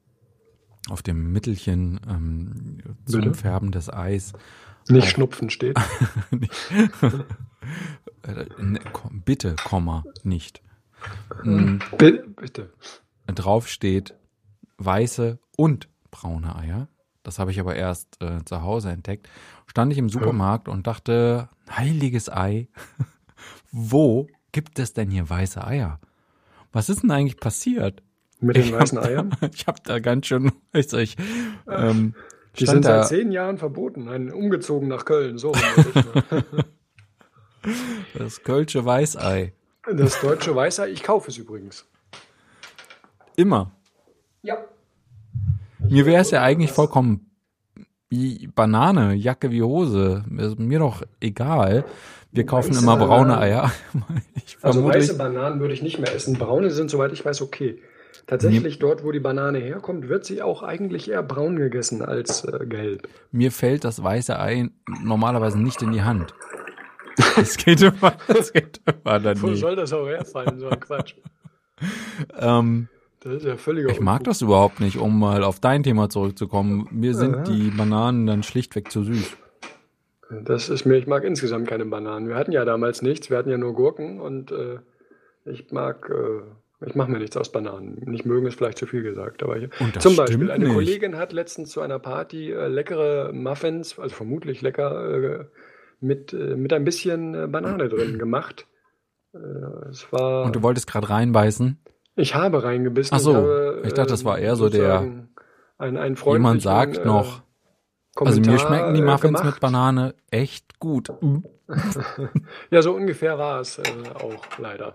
Mittelchen zum Färben des Eis nicht Schnupfen steht. Bitte, nicht. Bitte. Drauf steht weiße und braune Eier. Das habe ich aber erst zu Hause entdeckt. Stand ich im Supermarkt und dachte, heiliges Ei, wo gibt es denn hier weiße Eier? Was ist denn eigentlich passiert? Mit den weißen Eiern? Ich habe da ganz schön, die sind seit 10 Jahren verboten. Umgezogen nach Köln. So. Das Kölsche Weißei. Das deutsche Weißei, ich kaufe es übrigens. Immer? Ja. Mir wäre es ja eigentlich vollkommen Banane, Jacke wie Hose. Mir doch egal. Wir kaufen immer braune Eier. Also weiße Bananen würde ich nicht mehr essen. Braune sind, soweit ich weiß, okay. Tatsächlich dort, wo die Banane herkommt, wird sie auch eigentlich eher braun gegessen als gelb. Mir fällt das weiße Ei normalerweise nicht in die Hand. Das geht immer dann Wo soll das auch herfallen, so ein Quatsch? Das ist ja völliger Ich mag das überhaupt nicht, um mal auf dein Thema zurückzukommen. Mir sind die Bananen dann schlichtweg zu süß. Ich mag insgesamt keine Bananen. Wir hatten ja damals nichts, wir hatten ja nur Gurken und ich mache mir nichts aus Bananen. Nicht mögen ist vielleicht zu viel gesagt, aber zum Beispiel eine Kollegin hat letztens zu einer Party leckere Muffins, also vermutlich lecker, mit ein bisschen Banane drin gemacht. Und du wolltest gerade reinbeißen? Ich habe reingebissen. Ach so, ich dachte, das war eher so der... einen freundlichen Jemand sagt noch, also mir schmecken die Muffins mit Banane echt gut. Ja, so ungefähr war es auch leider.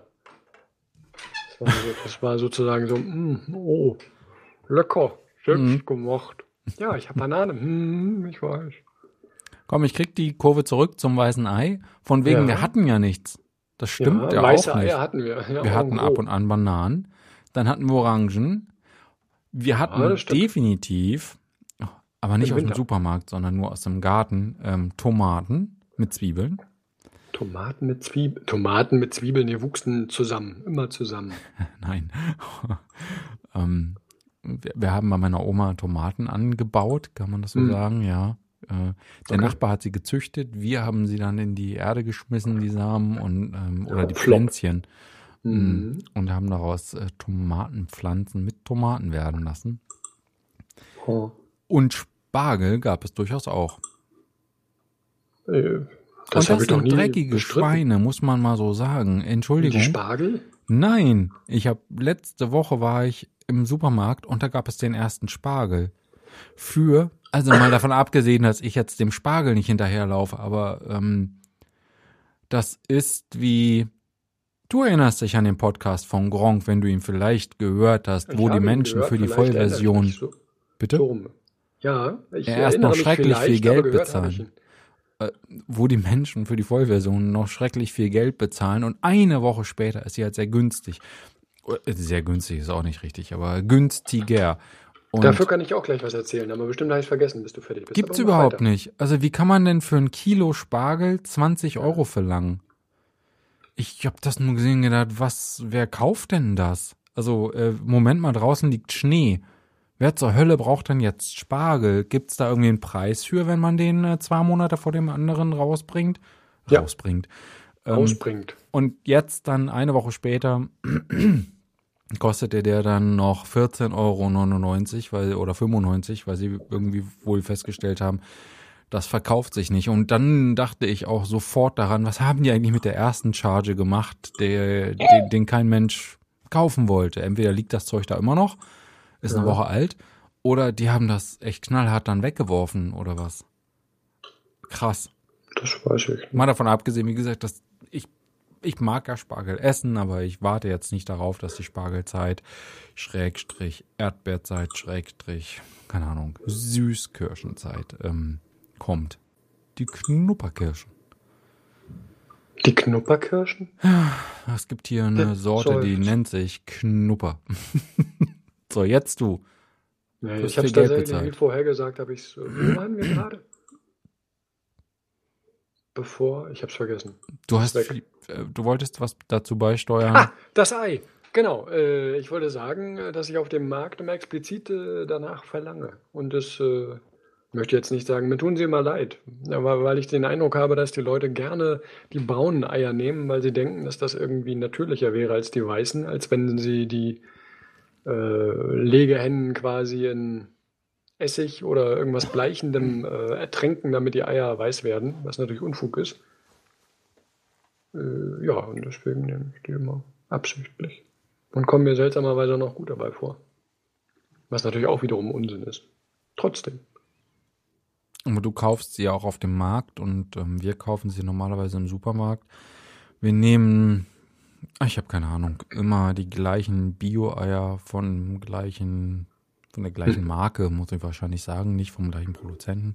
Das war sozusagen so, oh, lecker, selbst gemacht. Ja, ich habe Banane, ich weiß. Komm, ich krieg die Kurve zurück zum weißen Ei. Von wegen, wir hatten ja nichts. Das stimmt ja auch nicht. Weiße Eier hatten wir. Ja, wir hatten ab und an Bananen. Dann hatten wir Orangen. Wir hatten definitiv, aber nicht aus dem Supermarkt, sondern nur aus dem Garten, Tomaten mit Zwiebeln. Tomaten mit Zwiebeln, die wuchsen zusammen, immer zusammen. Nein. Wir haben bei meiner Oma Tomaten angebaut, kann man das so sagen, ja. Der Nachbar hat sie gezüchtet, wir haben sie dann in die Erde geschmissen, die Samen und oder die Pflänzchen und haben daraus Tomatenpflanzen mit Tomaten werden lassen. Oh. Und Spargel gab es durchaus auch. Das sind dreckige Schweine, muss man mal so sagen. Entschuldigung. Die Spargel? Nein, letzte Woche war ich im Supermarkt und da gab es den ersten Spargel. Also mal davon abgesehen, dass ich jetzt dem Spargel nicht hinterherlaufe, aber das ist wie, du erinnerst dich an den Podcast von Gronkh, wenn du ihn vielleicht gehört hast, wo die Menschen für die Vollversion, bitte? Ja, ich erst noch schrecklich viel Geld bezahlen. Wo die Menschen für die Vollversion noch schrecklich viel Geld bezahlen und eine Woche später ist sie halt sehr günstig. Sehr günstig ist auch nicht richtig, aber günstiger. Und dafür kann ich auch gleich was erzählen, aber bestimmt habe ich vergessen, bis du fertig bist. Gibt's überhaupt nicht. Also wie kann man denn für ein Kilo Spargel 20 Euro verlangen? Ich habe das nur gesehen und gedacht, wer kauft denn das? Also Moment mal, draußen liegt Schnee. Wer zur Hölle braucht denn jetzt Spargel? Gibt's da irgendwie einen Preis für, wenn man den 2 Monate vor dem anderen rausbringt? Ja. Rausbringt. Und jetzt dann eine Woche später kostete der dann noch 14,99 Euro oder 95, weil sie irgendwie wohl festgestellt haben, das verkauft sich nicht. Und dann dachte ich auch sofort daran, was haben die eigentlich mit der ersten Charge gemacht, den kein Mensch kaufen wollte? Entweder liegt das Zeug da immer noch, ist eine Woche alt, oder die haben das echt knallhart dann weggeworfen oder was. Krass. Das weiß ich nicht. Mal davon abgesehen, wie gesagt, dass ich mag ja Spargel essen, aber ich warte jetzt nicht darauf, dass die Spargelzeit Erdbeerzeit keine Ahnung, Süßkirschenzeit kommt. Die Knupperkirschen. Die Knupperkirschen? Es gibt hier eine Sorte, die nennt sich Knupper. So, jetzt du. Ja, ich habe es tatsächlich, wie vorher gesagt, habe ich es. Wo waren wir gerade? Ich habe es vergessen. Du wolltest was dazu beisteuern? Das Ei. Genau. Ich wollte sagen, dass ich auf dem Markt immer explizit danach verlange. Und das möchte jetzt nicht sagen, mir tun sie immer leid. Aber weil ich den Eindruck habe, dass die Leute gerne die braunen Eier nehmen, weil sie denken, dass das irgendwie natürlicher wäre als die weißen, als wenn sie die Legehennen quasi in Essig oder irgendwas Bleichendem ertränken, damit die Eier weiß werden, was natürlich Unfug ist. Ja, und deswegen nehme ich die immer absichtlich. Und komme mir seltsamerweise noch gut dabei vor. Was natürlich auch wiederum Unsinn ist. Trotzdem. Aber du kaufst sie auch auf dem Markt und wir kaufen sie normalerweise im Supermarkt. Wir nehmen, ich habe keine Ahnung, immer die gleichen Bio-Eier von der gleichen Marke, muss ich wahrscheinlich sagen, nicht vom gleichen Produzenten.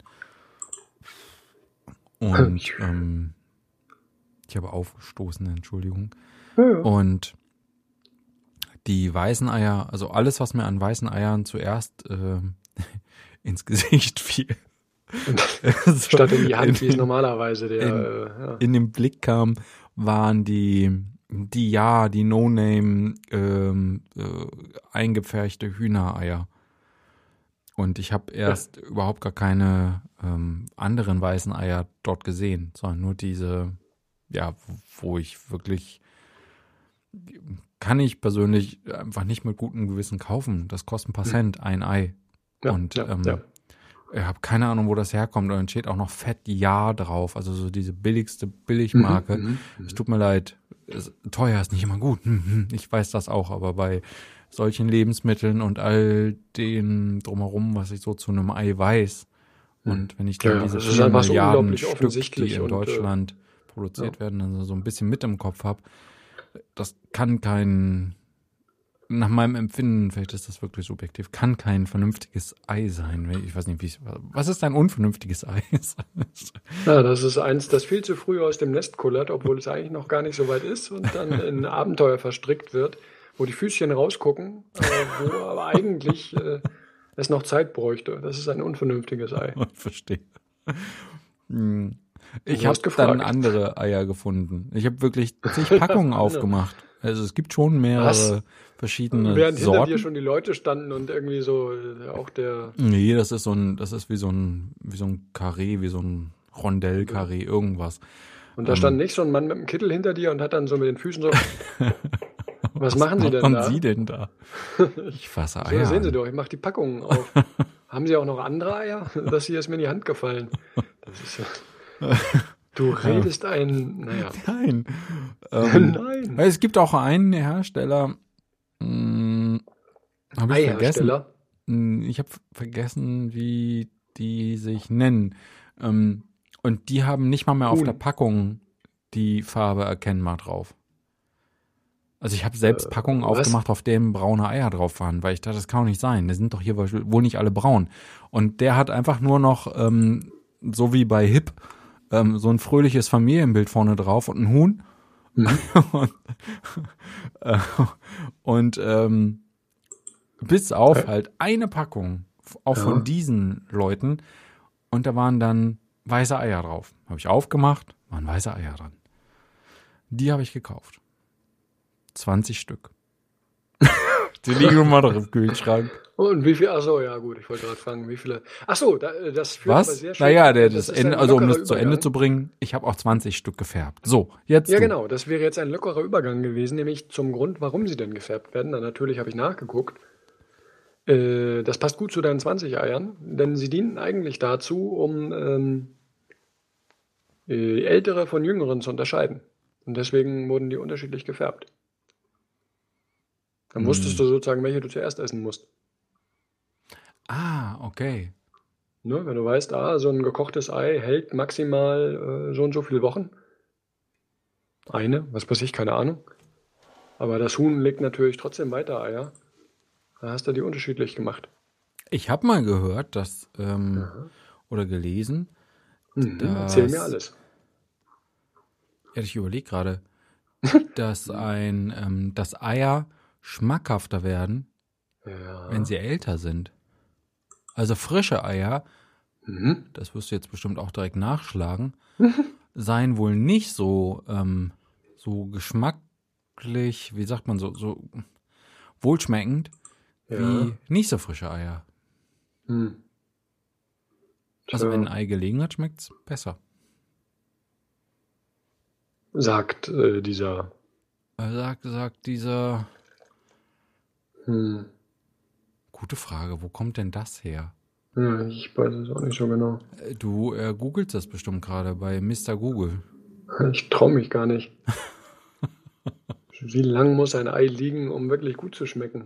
Und ich habe aufgestoßen, Entschuldigung. Ja. Und die weißen Eier, also alles, was mir an weißen Eiern zuerst ins Gesicht fiel. Statt in die Hand, wie es normalerweise in den Blick kam, waren die No-Name eingepferchte Hühnereier. Und ich habe erst überhaupt gar keine anderen weißen Eier dort gesehen, sondern nur diese, wo ich wirklich, kann ich persönlich einfach nicht mit gutem Gewissen kaufen. Das kostet ein paar Cent, ein Ei. Ja, und ich habe keine Ahnung, wo das herkommt. Und dann steht auch noch Fett Ja drauf. Also so diese billigste Billigmarke. Es tut mir leid, teuer ist nicht immer gut. Ich weiß das auch, aber bei solchen Lebensmitteln und all dem drumherum, was ich so zu einem Ei weiß. Und wenn ich dann diese 4 Milliarden so Stück, die in Deutschland produziert werden, dann so ein bisschen mit im Kopf habe, das kann nach meinem Empfinden, vielleicht ist das wirklich subjektiv, kann kein vernünftiges Ei sein. Ich weiß nicht, was ist ein unvernünftiges Ei? Ja, das ist eins, das viel zu früh aus dem Nest kullert, obwohl es eigentlich noch gar nicht so weit ist und dann in Abenteuer verstrickt wird, wo die Füßchen rausgucken, wo aber eigentlich es noch Zeit bräuchte. Das ist ein unvernünftiges Ei. Ich verstehe. Ich habe dann andere Eier gefunden. Ich habe wirklich zig Packungen aufgemacht. Also es gibt schon mehrere verschiedene Während Sorten. Hinter dir schon die Leute standen und irgendwie so auch der... Nee, das ist wie so ein Karree, wie so ein Rondell-Karree, irgendwas. Und da stand nicht so ein Mann mit einem Kittel hinter dir und hat dann so mit den Füßen so... Was machen Sie denn da? Was machen Sie denn da? Ich fasse Eier. So, sehen Sie doch, ich mache die Packungen auf. Haben Sie auch noch andere Eier? Das hier ist mir in die Hand gefallen. Das ist ja... Du redest naja. Nein. Nein. Weil es gibt auch einen Hersteller, habe ich vergessen. Ich habe vergessen, wie die sich nennen. Und die haben nicht mal mehr auf der Packung die Farbe erkennbar drauf. Also ich habe selbst Packungen aufgemacht, auf denen braune Eier drauf waren, weil ich dachte, das kann doch nicht sein. Die sind doch hier wohl nicht alle braun. Und der hat einfach nur noch, so wie bei Hip, so ein fröhliches Familienbild vorne drauf und ein Huhn. und bis auf halt eine Packung, auch von diesen Leuten. Und da waren dann weiße Eier drauf. Habe ich aufgemacht, waren weiße Eier dran. Die habe ich gekauft. 20 Stück. Die liegen immer noch im Kühlschrank. Und wie viel? Achso, ja gut, ich wollte gerade fragen, wie viele. Achso, das führt was? aber sehr schön. Naja, um das zu Ende zu bringen, ich habe auch 20 Stück gefärbt. So, jetzt. Ja, genau, das wäre jetzt ein lockerer Übergang gewesen, nämlich zum Grund, warum sie denn gefärbt werden. Dann natürlich habe ich nachgeguckt. Das passt gut zu deinen 20 Eiern, denn sie dienen eigentlich dazu, um ältere von jüngeren zu unterscheiden. Und deswegen wurden die unterschiedlich gefärbt. Dann wusstest du sozusagen, welche du zuerst essen musst. Ah, okay. Ne, wenn du weißt, so ein gekochtes Ei hält maximal so und so viele Wochen. Was weiß ich, keine Ahnung. Aber das Huhn legt natürlich trotzdem weiter Eier. Da hast du die unterschiedlich gemacht. Ich habe mal gehört, oder gelesen. Erzähl mir alles. Ja, ich überlege gerade, dass dass Eier schmackhafter werden, wenn sie älter sind. Also frische Eier, das wirst du jetzt bestimmt auch direkt nachschlagen, seien wohl nicht so geschmacklich, wie sagt man, so wohlschmeckend wie nicht so frische Eier. Also wenn ein Ei gelegen hat, schmeckt es besser. Sagt dieser. Sagt dieser. Gute Frage, wo kommt denn das her? Ja, ich weiß es auch nicht so genau. Du googelst das bestimmt gerade bei Mr. Google. Ich traue mich gar nicht. Wie lang muss ein Ei liegen, um wirklich gut zu schmecken?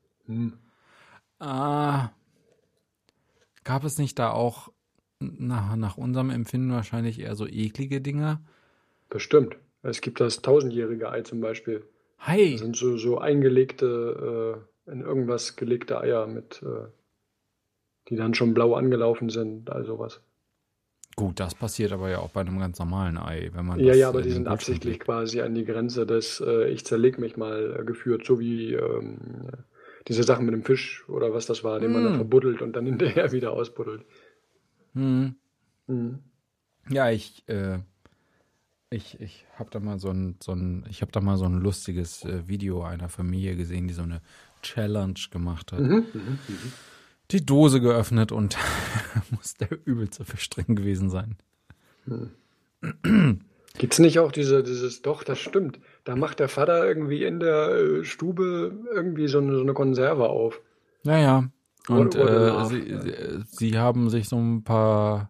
Gab es nicht da auch nach unserem Empfinden wahrscheinlich eher so eklige Dinger? Bestimmt. Es gibt das 1000-jährige Ei zum Beispiel. Hey! Das sind so eingelegte, in irgendwas gelegte Eier die dann schon blau angelaufen sind, all sowas. Gut, das passiert aber ja auch bei einem ganz normalen Ei, wenn man Ja, aber die sind absichtlich quasi an die Grenze des ich zerleg mich mal geführt, so wie diese Sachen mit dem Fisch oder was das war, den man dann verbuddelt und dann hinterher wieder ausbuddelt. Ja, ich habe da mal so ein lustiges Video einer Familie gesehen, die so eine Challenge gemacht hat. Die Dose geöffnet und muss der übelste Fisch drin gewesen sein. Gibt's nicht auch doch, das stimmt. Da macht der Vater irgendwie in der Stube irgendwie so eine Konserve auf. Ja. Und sie haben sich so ein paar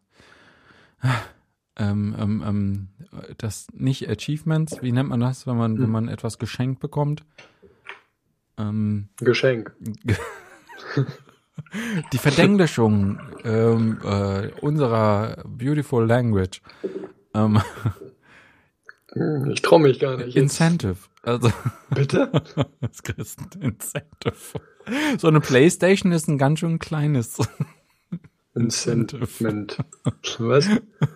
das nicht Achievements, wie nennt man das, wenn man etwas geschenkt bekommt? Geschenk. Die Verdenglischung unserer beautiful language. Ich traue mich gar nicht. Incentive. Also, Bitte? das kriegst ein Incentive. So eine Playstation ist ein ganz schön kleines Incentive. Was?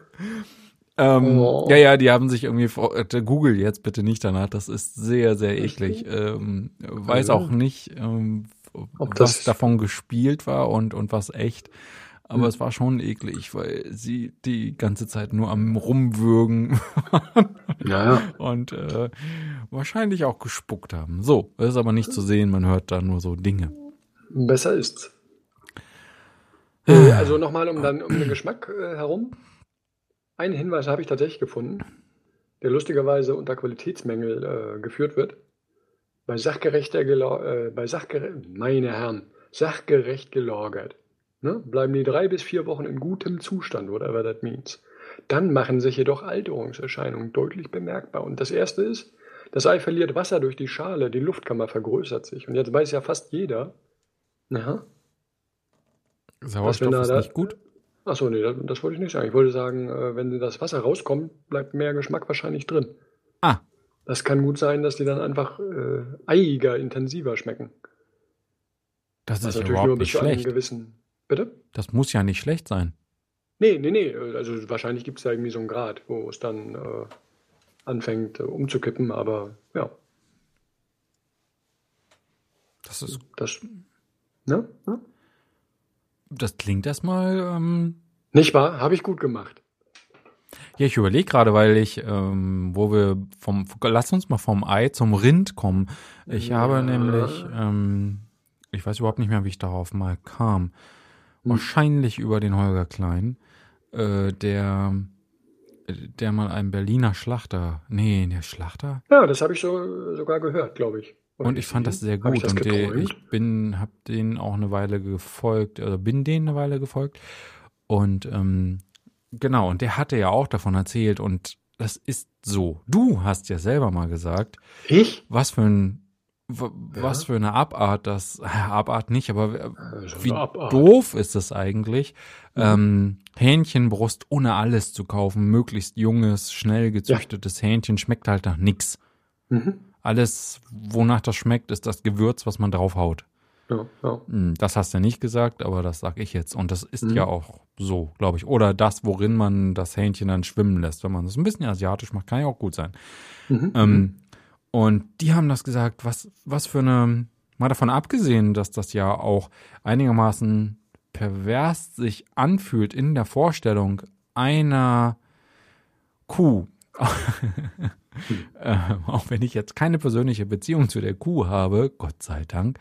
Ja, die haben sich irgendwie, Google jetzt bitte nicht danach, das ist sehr, sehr eklig. Weiß auch nicht, Ob was das davon gespielt war und was echt. Aber es war schon eklig, weil sie die ganze Zeit nur am Rumwürgen Ja. und wahrscheinlich auch gespuckt haben. So, das ist aber nicht zu sehen, man hört da nur so Dinge. Besser ist's. Also nochmal um den Geschmack herum. Einen Hinweis habe ich tatsächlich gefunden, der lustigerweise unter Qualitätsmängel geführt wird. Bei sachgerecht gelagert, ne, bleiben die 3 bis 4 Wochen in gutem Zustand, whatever that means. Dann machen sich jedoch Alterungserscheinungen deutlich bemerkbar. Und das erste ist, das Ei verliert Wasser durch die Schale, die Luftkammer vergrößert sich. Und jetzt weiß ja fast jeder, Sauerstoff ist nicht gut? Achso, nee, das wollte ich nicht sagen. Ich wollte sagen, wenn das Wasser rauskommt, bleibt mehr Geschmack wahrscheinlich drin. Ah. Das kann gut sein, dass die dann einfach eiiger, intensiver schmecken. Das ist natürlich überhaupt nur nicht bis zu einem schlecht. gewissen. Bitte? Das muss ja nicht schlecht sein. Nee. Also wahrscheinlich gibt es da irgendwie so einen Grad, wo es dann anfängt umzukippen, aber ja. Das ist. Ne? Das klingt erstmal. Nicht wahr? Habe ich gut gemacht. Ja, ich überlege gerade, weil lass uns mal vom Ei zum Rind kommen. Ich habe nämlich, ich weiß überhaupt nicht mehr, wie ich darauf mal kam. Wahrscheinlich über den Holger Klein, der mal einen Berliner Schlachter, der Schlachter? Ja, das habe ich sogar gehört, glaube ich. Und ich fand das sehr gut. Ich das geträumt? Habe denen auch eine Weile gefolgt, bin denen eine Weile gefolgt. Und genau, und der hatte ja auch davon erzählt. Und das ist so. Du hast ja selber mal gesagt. Ich? Was für eine Abart Abart nicht, aber wie doof ist es eigentlich, Hähnchenbrust ohne alles zu kaufen, möglichst junges, schnell gezüchtetes Hähnchen schmeckt halt nach nix. Alles, wonach das schmeckt, ist das Gewürz, was man draufhaut. Ja. Das hast du nicht gesagt, aber das sag ich jetzt. Und das ist ja auch so, glaube ich. Oder das, worin man das Hähnchen dann schwimmen lässt. Wenn man das ein bisschen asiatisch macht, kann ja auch gut sein. Und die haben das gesagt, was für eine, mal davon abgesehen, dass das ja auch einigermaßen pervers sich anfühlt in der Vorstellung einer Kuh. Auch wenn ich jetzt keine persönliche Beziehung zu der Kuh habe, Gott sei Dank.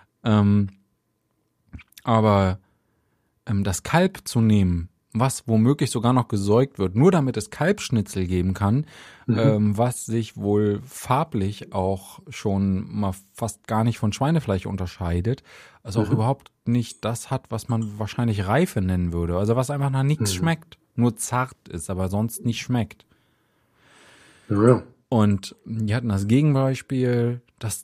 Aber das Kalb zu nehmen, was womöglich sogar noch gesäugt wird, nur damit es Kalbschnitzel geben kann, was sich wohl farblich auch schon mal fast gar nicht von Schweinefleisch unterscheidet, also auch überhaupt nicht das hat, was man wahrscheinlich Reife nennen würde, also was einfach nach nichts schmeckt, nur zart ist, aber sonst nicht schmeckt. Ja. Und die hatten das Gegenbeispiel, das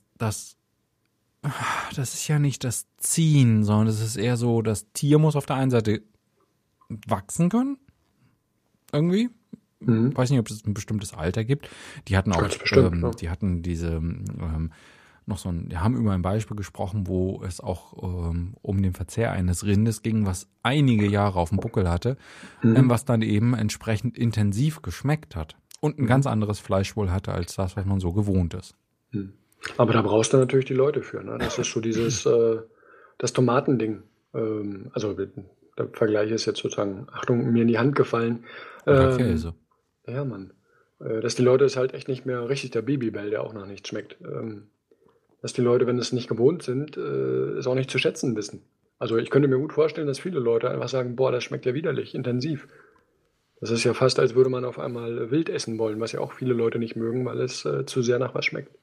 ist ja nicht das Ziehen, sondern das ist eher so, das Tier muss auf der einen Seite wachsen können, irgendwie. Weiß nicht, ob es ein bestimmtes Alter gibt. Die hatten auch, die hatten diese die haben über ein Beispiel gesprochen, wo es auch um den Verzehr eines Rindes ging, was einige Jahre auf dem Buckel hatte, was dann eben entsprechend intensiv geschmeckt hat und ein ganz anderes Fleisch wohl hatte als das, was man so gewohnt ist. Aber da brauchst du natürlich die Leute für, ne? Das ist so dieses, das Tomatending. Also der Vergleich ist jetzt sozusagen, Achtung, mir in die Hand gefallen. Oder Käse. Ja, Mann. Dass die Leute es halt echt nicht mehr richtig, der Babybell, der auch noch nicht schmeckt. Dass die Leute, wenn es nicht gewohnt sind, es auch nicht zu schätzen wissen. Also ich könnte mir gut vorstellen, dass viele Leute einfach sagen, boah, das schmeckt ja widerlich, intensiv. Das ist ja fast, als würde man auf einmal wild essen wollen, was ja auch viele Leute nicht mögen, weil es zu sehr nach was schmeckt.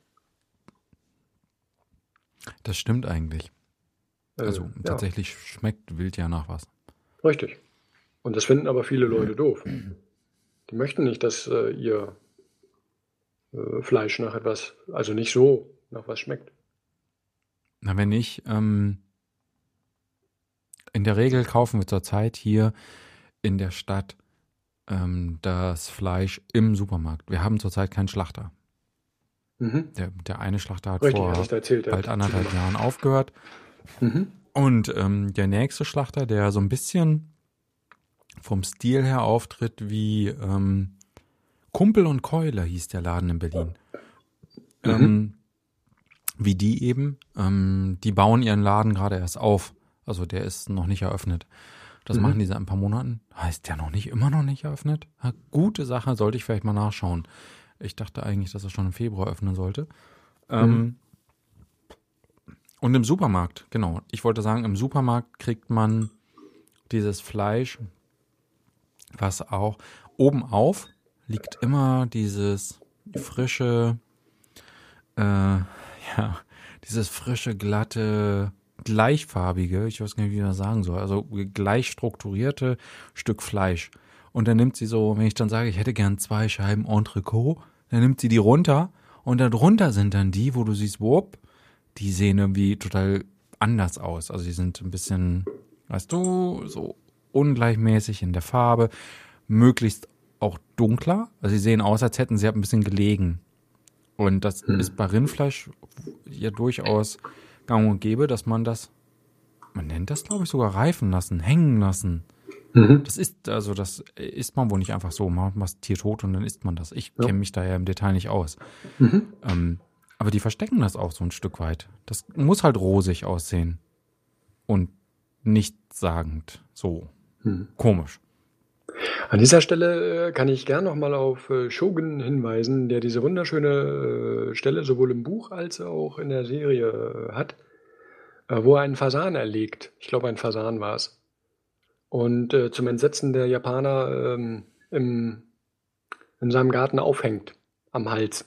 Das stimmt eigentlich. Also tatsächlich schmeckt Wild ja nach was. Richtig. Und das finden aber viele Leute doof. Die möchten nicht, dass ihr Fleisch nach etwas, also nicht so nach was schmeckt. Na, wenn nicht, in der Regel kaufen wir zurzeit hier in der Stadt das Fleisch im Supermarkt. Wir haben zurzeit keinen Schlachter. Der eine Schlachter hat Richtig, vor hatte ich da erzählt. bald 1,5 Jahren aufgehört. Und der nächste Schlachter, der so ein bisschen vom Stil her auftritt wie Kumpel und Keule, hieß der Laden in Berlin. Wie die eben. Die bauen ihren Laden gerade erst auf. Also der ist noch nicht eröffnet. Das machen die seit ein paar Monaten. Heißt der immer noch nicht eröffnet? Ja, gute Sache, sollte ich vielleicht mal nachschauen. Ich dachte eigentlich, dass er schon im Februar öffnen sollte. Und im Supermarkt, genau. Ich wollte sagen, im Supermarkt kriegt man dieses Fleisch, was auch oben auf liegt immer dieses frische, dieses frische, glatte, gleichfarbige, ich weiß gar nicht, wie man das sagen soll, also gleich strukturierte Stück Fleisch. Und dann nimmt sie so, wenn ich dann sage, ich hätte gern 2 Scheiben Entrecot, dann nimmt sie die runter und darunter sind dann die, wo du siehst, die sehen irgendwie total anders aus. Also die sind ein bisschen, weißt du, so ungleichmäßig in der Farbe, möglichst auch dunkler. Also sie sehen aus, als hätten sie ein bisschen gelegen. Und das ist bei Rindfleisch ja durchaus gang und gäbe, dass man nennt das, glaube ich, sogar reifen lassen, hängen lassen. Das isst man wohl nicht einfach so. Man macht das Tier tot und dann isst man das. Ich kenne mich da ja im Detail nicht aus. Aber die verstecken das auch so ein Stück weit. Das muss halt rosig aussehen. Und nichtssagend. So. Komisch. An dieser Stelle kann ich gern nochmal auf Shogun hinweisen, der diese wunderschöne Stelle sowohl im Buch als auch in der Serie hat, wo er einen Fasan erlegt. Ich glaube, ein Fasan war es. Und zum Entsetzen der Japaner in seinem Garten aufhängt am Hals.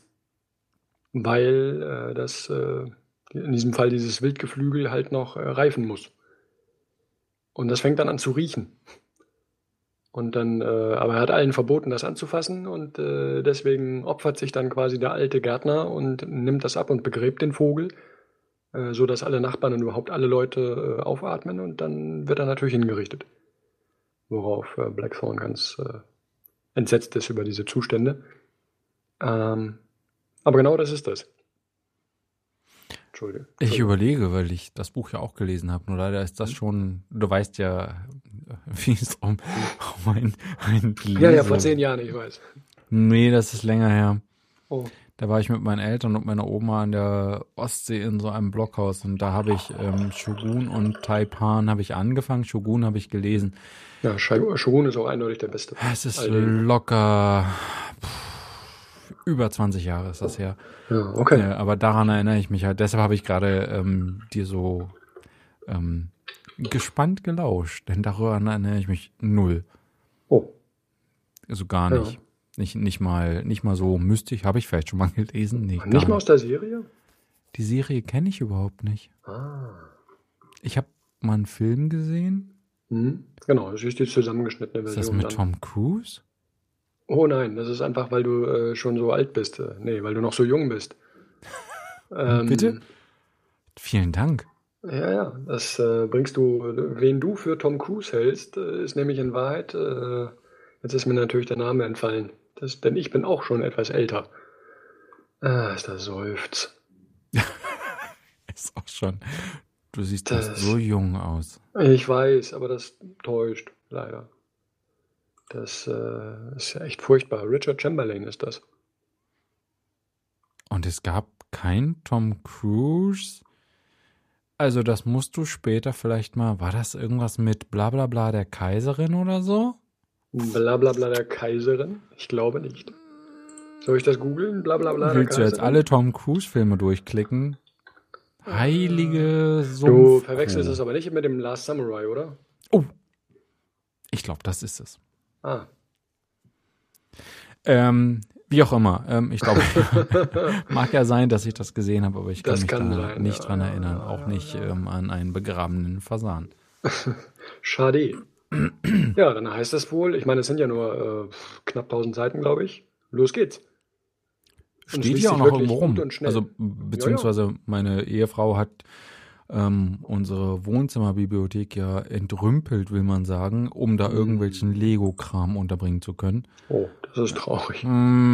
Weil in diesem Fall dieses Wildgeflügel halt noch reifen muss. Und das fängt dann an zu riechen. Und dann, aber er hat allen verboten, das anzufassen und deswegen opfert sich dann quasi der alte Gärtner und nimmt das ab und begräbt den Vogel, so dass alle Nachbarn und überhaupt alle Leute aufatmen und dann wird er natürlich hingerichtet. Worauf Blackthorn ganz entsetzt ist über diese Zustände. Aber genau das ist das. Entschuldige. Ich überlege, weil ich das Buch ja auch gelesen habe. Nur leider ist das schon, du weißt ja, wie es um ein Ja, vor 10 Jahren, ich weiß. Nee, das ist länger her. Oh. Da war ich mit meinen Eltern und meiner Oma an der Ostsee in so einem Blockhaus und da habe ich Shogun und Taipan habe ich angefangen, Shogun habe ich gelesen. Ja, Shogun ist auch eindeutig der beste. Es ist locker über 20 Jahre ist das her. Ja, okay. Aber daran erinnere ich mich halt. Deshalb habe ich gerade dir so gespannt gelauscht, denn daran erinnere ich mich null. Oh. Also gar nicht. Ja. Nicht mal so mystisch, habe ich vielleicht schon mal gelesen. Nee, nicht mal aus der Serie? Die Serie kenne ich überhaupt nicht. Ich habe mal einen Film gesehen. Genau, das ist die zusammengeschnittene Version. Ist das mit Tom Cruise? Oh nein, das ist einfach, weil du schon so alt bist. Nee, weil du noch so jung bist. Bitte? Vielen Dank. Ja, das bringst du, wen du für Tom Cruise hältst, ist nämlich in Wahrheit, jetzt ist mir natürlich der Name entfallen, denn ich bin auch schon etwas älter. Ist das seufzt. Ist auch schon, du siehst das so jung aus. Ich weiß, aber das täuscht, leider. Das ist ja echt furchtbar. Richard Chamberlain ist das. Und es gab kein Tom Cruise? Also das musst du später vielleicht mal, war das irgendwas mit Blablabla der Kaiserin oder so? Blablabla der Kaiserin? Ich glaube nicht. Soll ich das googeln? Blablabla der Kaiserin? Willst du jetzt alle Tom Cruise Filme durchklicken? Heilige Sumpf. Du verwechselst es aber nicht mit dem Last Samurai, oder? Oh. Ich glaube, das ist es. Wie auch immer. Ich glaube, mag ja sein, dass ich das gesehen habe, aber ich kann mich da nicht dran erinnern. Auch nicht an einen begrabenen Fasan. Schade. Ja, dann heißt das wohl, ich meine, es sind ja nur knapp 1000 Seiten, glaube ich. Los geht's. Steht hier auch noch irgendwo rum. Also, beziehungsweise meine Ehefrau hat unsere Wohnzimmerbibliothek ja entrümpelt, will man sagen, um da irgendwelchen Lego-Kram unterbringen zu können. Oh, das ist traurig.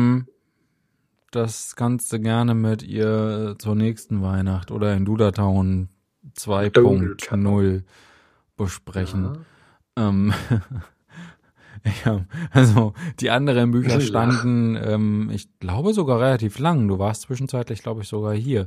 Das kannst du gerne mit ihr zur nächsten Weihnacht oder in Dudertown 2.0 besprechen. Ja. Ja, also die anderen Bücher standen, ich glaube sogar relativ lang. Du warst zwischenzeitlich, glaube ich, sogar hier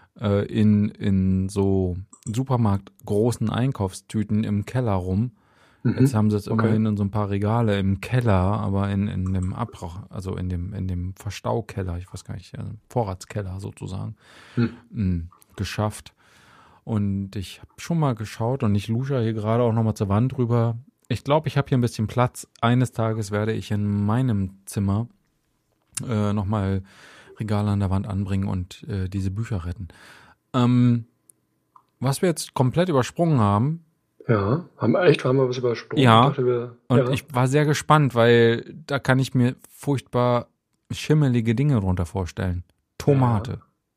in so Supermarkt großen Einkaufstüten im Keller rum. Jetzt haben sie es immerhin in so ein paar Regale im Keller, aber in dem Abrauch, also in dem Verstaukeller, ich weiß gar nicht, Vorratskeller sozusagen, geschafft. Und ich habe schon mal geschaut und ich lusche hier gerade auch nochmal zur Wand rüber. Ich glaube, ich habe hier ein bisschen Platz. Eines Tages werde ich in meinem Zimmer nochmal Regale an der Wand anbringen und diese Bücher retten. Was wir jetzt komplett übersprungen haben. Ja, haben wir was übersprungen? Ja, ich war sehr gespannt, weil da kann ich mir furchtbar schimmelige Dinge drunter vorstellen. Tomate.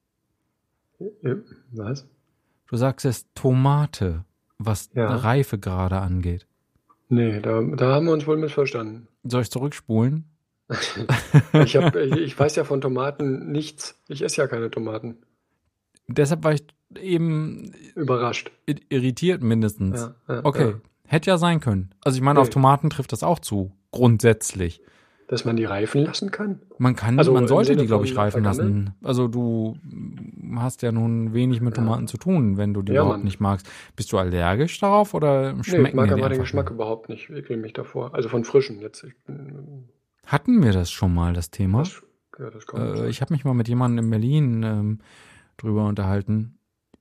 Ja. Was? Du sagst es Tomate, was Reife gerade angeht. Nee, da haben wir uns wohl missverstanden. Soll ich zurückspulen? Ich weiß ja von Tomaten nichts. Ich esse ja keine Tomaten. Deshalb war ich eben überrascht. Irritiert mindestens. Okay, hätte ja sein können. Also ich meine, auf Tomaten trifft das auch zu, grundsätzlich. Dass man die reifen lassen kann? Man sollte die, glaube ich, reifen lassen. Also du hast ja nun wenig mit Tomaten zu tun, wenn du die überhaupt nicht magst. Bist du allergisch darauf oder schmecken ich mag aber den Geschmack überhaupt nicht. Ich ekel mich davor. Also von frischen jetzt. Hatten wir das schon mal, das Thema? Das kommt ich habe mich mal mit jemandem in Berlin drüber unterhalten.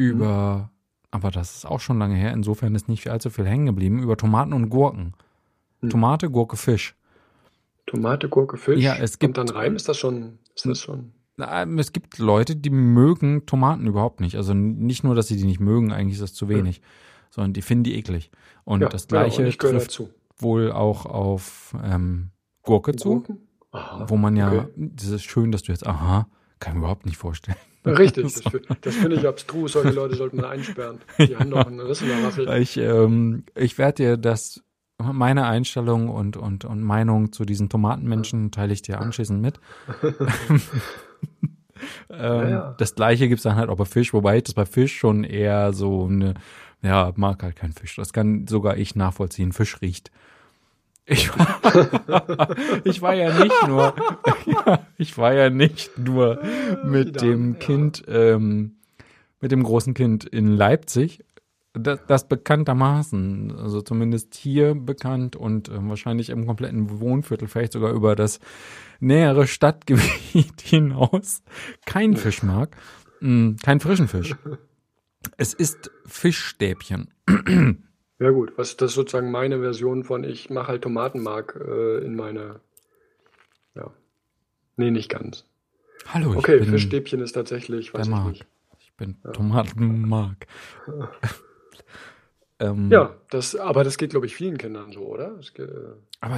Aber das ist auch schon lange her. Insofern ist nicht allzu viel hängen geblieben. Über Tomaten und Gurken. Tomate, Gurke, Fisch. Tomate, Gurke, Fisch? Ja, es gibt. Und dann Reim, ist das schon? Es gibt Leute, die mögen Tomaten überhaupt nicht. Also nicht nur, dass sie die nicht mögen, eigentlich ist das zu wenig, sondern die finden die eklig. Und das Gleiche trifft wohl auch auf Gurke zu, wo man das ist schön, dass du jetzt, kann ich mir überhaupt nicht vorstellen. Richtig, das finde ich abstrus. Solche Leute sollten wir einsperren. Die haben doch einen Riss in der Waffel. Ich werde dir meine Einstellung und Meinung zu diesen Tomatenmenschen teile ich dir anschließend mit. Das Gleiche gibt es dann halt auch bei Fisch, wobei ich das bei Fisch schon eher so mag halt kein Fisch. Das kann sogar ich nachvollziehen. Fisch riecht. Ich war ja nicht nur mit dem Kind, mit dem großen Kind in Leipzig, das bekanntermaßen, also zumindest hier bekannt und wahrscheinlich im kompletten Wohnviertel, vielleicht sogar über das nähere Stadtgebiet hinaus, keinen Fisch mag, keinen frischen Fisch. Es ist Fischstäbchen. Ja gut, das ist sozusagen meine Version von, ich mache halt Tomatenmark in meine, nee, nicht ganz. Hallo, okay, Fischstäbchen ist tatsächlich, weiß ich nicht. Ich bin Tomatenmark. Aber das geht, glaube ich, vielen Kindern so, oder? Aber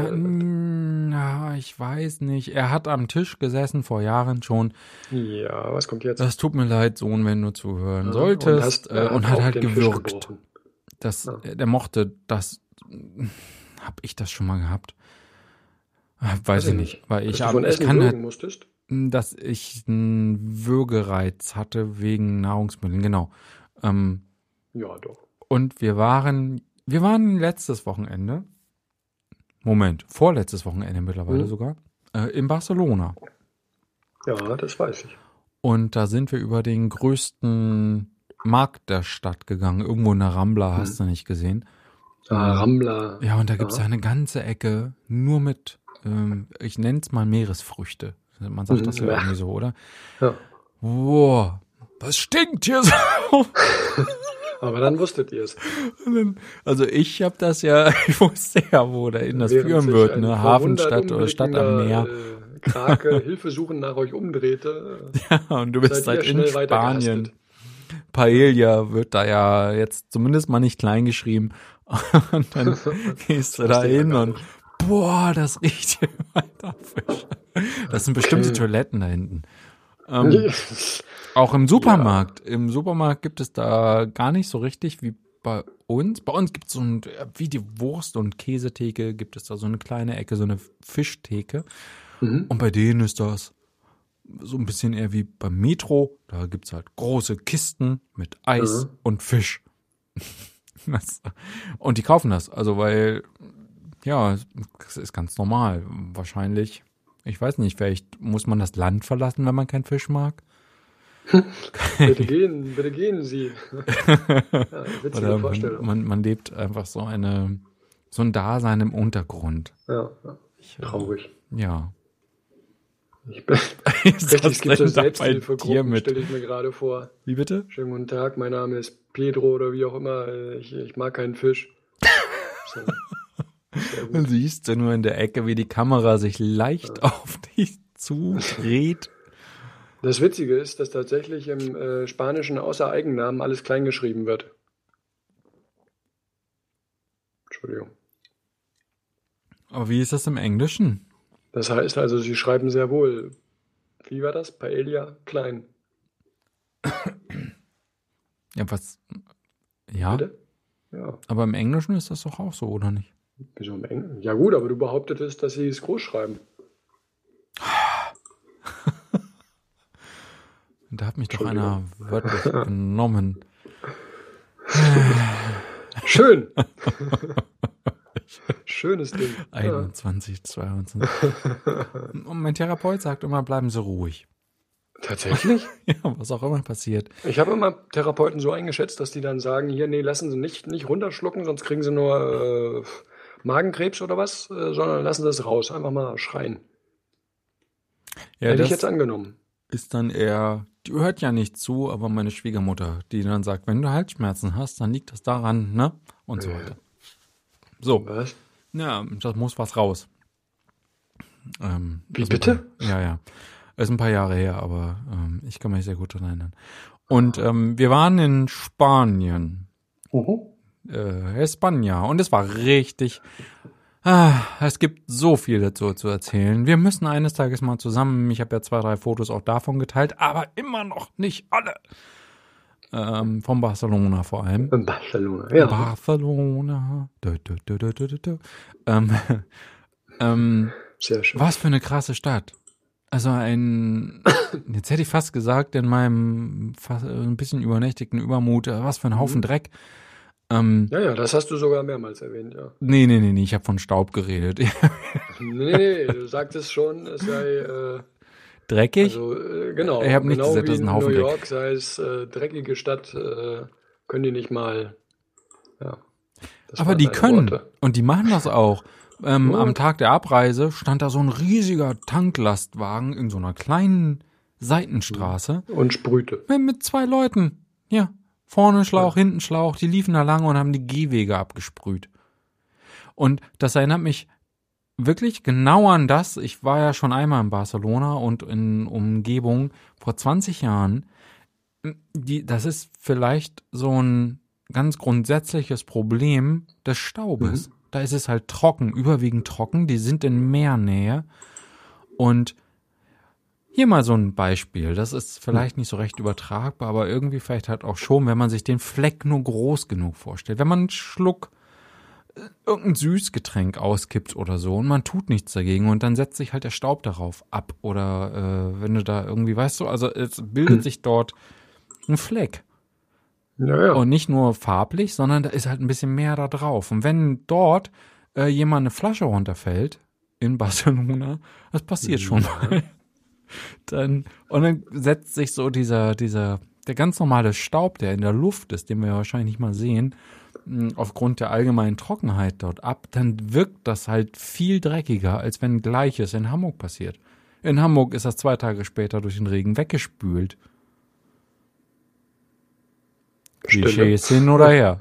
ich weiß nicht. Er hat am Tisch gesessen vor Jahren schon. Ja, was kommt jetzt? Das tut mir leid, Sohn, wenn du zuhören solltest. Und hat halt gewürgt. Der mochte das. Hab ich das schon mal gehabt? Weiß ich nicht. Weil ich musstest? Dass ich einen Würgereiz hatte wegen Nahrungsmitteln, genau. Ja, doch. Und wir waren vorletztes Wochenende mittlerweile sogar, in Barcelona. Ja, das weiß ich. Und da sind wir über den größten Markt der Stadt gegangen. Irgendwo in der Rambla, hast du nicht gesehen. Rambla. Ja, und da gibt es eine ganze Ecke nur mit, ich nenne es mal Meeresfrüchte. Man sagt das ja irgendwie so, oder? Ja. Wow, was stinkt hier so? Aber dann wusstet ihr es. Also ich wusste ja, wo dahin das führen wird, ne? Hafenstadt oder Stadt am Meer. Krake Hilfesuchend nach euch umdrehte. Ja, und du bist halt in Spanien. Paella wird da ja jetzt zumindest mal nicht klein geschrieben. Und dann gehst du da hin und boah, das riecht hier weiter Fisch. Das sind bestimmte Toiletten da hinten. Auch im Supermarkt. Ja. Im Supermarkt gibt es da gar nicht so richtig wie bei uns. Bei uns gibt es wie die Wurst- und Käsetheke, gibt es da so eine kleine Ecke, so eine Fischtheke. Und bei denen ist das so ein bisschen eher wie beim Metro. Da gibt es halt große Kisten mit Eis und Fisch. Und die kaufen das. Also weil, ja, das ist ganz normal. Wahrscheinlich, ich weiß nicht, vielleicht muss man das Land verlassen, wenn man keinen Fisch mag. Bitte gehen Sie. Ja, witzige Vorstellung. Man lebt einfach so ein Dasein im Untergrund. Ja, traurig. Ja. Es gibt so Selbsthilfegruppen, stelle ich mir gerade vor. Wie bitte? Schönen guten Tag, mein Name ist Pedro oder wie auch immer. Ich mag keinen Fisch. Du siehst ja nur in der Ecke, wie die Kamera sich leicht auf dich zudreht. Das Witzige ist, dass tatsächlich im Spanischen außer Eigennamen alles klein geschrieben wird. Entschuldigung. Aber wie ist das im Englischen? Das heißt also, sie schreiben sehr wohl, wie war das? Paella klein. Ja, was? Ja. Bitte? Ja. Aber im Englischen ist das doch auch so, oder nicht? Wieso im Englischen? Ja gut, aber du behauptetest, dass sie es groß schreiben. Da hat mich doch einer wörtlich genommen. Schön. Schönes Ding. 21, 22. Und mein Therapeut sagt immer, bleiben Sie ruhig. Tatsächlich? Ja, was auch immer passiert. Ich habe immer Therapeuten so eingeschätzt, dass die dann sagen, hier, nee, lassen Sie nicht runterschlucken, sonst kriegen Sie nur Magenkrebs oder was, sondern lassen Sie es raus, einfach mal schreien. Ja, hätte ich jetzt angenommen. Ist dann eher, die hört ja nicht zu, aber meine Schwiegermutter, die dann sagt, wenn du Halsschmerzen hast, dann liegt das daran, ne? Und so weiter. So. Was? Ja, das muss was raus. Wie bitte? Ja. Ist ein paar Jahre her, aber ich kann mich sehr gut daran erinnern. Und wir waren in Spanien. Espanja. Und es war richtig. Es gibt so viel dazu zu erzählen. Wir müssen eines Tages mal zusammen, ich habe ja 2, 3 Fotos auch davon geteilt, aber immer noch nicht alle. Von Barcelona vor allem. Barcelona, ja. Barcelona. Sehr schön. Was für eine krasse Stadt. Also jetzt hätte ich fast gesagt, in meinem ein bisschen übernächtigten Übermut, was für ein Haufen Dreck. Ja, das hast du sogar mehrmals erwähnt, ja. Nee, ich habe von Staub geredet. Nee, du sagtest schon, es sei dreckig? Also, genau. Ich habe nicht gesagt, das ist ein Haufen New York sei es dreckige Stadt, können die nicht mal. Ja. Aber die können. Worte. Und die machen das auch. Am Tag der Abreise stand da so ein riesiger Tanklastwagen in so einer kleinen Seitenstraße. Und sprühte. Mit 2 Leuten. Ja. Vorne Schlauch, hinten Schlauch. Die liefen da lang und haben die Gehwege abgesprüht. Und das erinnert mich wirklich genau an das. Ich war ja schon einmal in Barcelona und in Umgebung vor 20 Jahren. Das ist vielleicht so ein ganz grundsätzliches Problem des Staubes. Da ist es halt trocken, überwiegend trocken. Die sind in Meernähe. Und hier mal so ein Beispiel. Das ist vielleicht nicht so recht übertragbar, aber irgendwie vielleicht halt auch schon, wenn man sich den Fleck nur groß genug vorstellt. Wenn man einen Schluck irgendein Süßgetränk auskippt oder so und man tut nichts dagegen und dann setzt sich halt der Staub darauf ab. Oder wenn du da irgendwie, weißt du, also es bildet sich dort ein Fleck. Ja. Und nicht nur farblich, sondern da ist halt ein bisschen mehr da drauf. Und wenn dort jemand eine Flasche runterfällt in Barcelona, das passiert schon mal. Dann setzt sich so der ganz normale Staub, der in der Luft ist, den wir wahrscheinlich nicht mal sehen, aufgrund der allgemeinen Trockenheit dort ab, dann wirkt das halt viel dreckiger, als wenn Gleiches in Hamburg passiert. In Hamburg ist das 2 Tage später durch den Regen weggespült. Klischees hin oder her.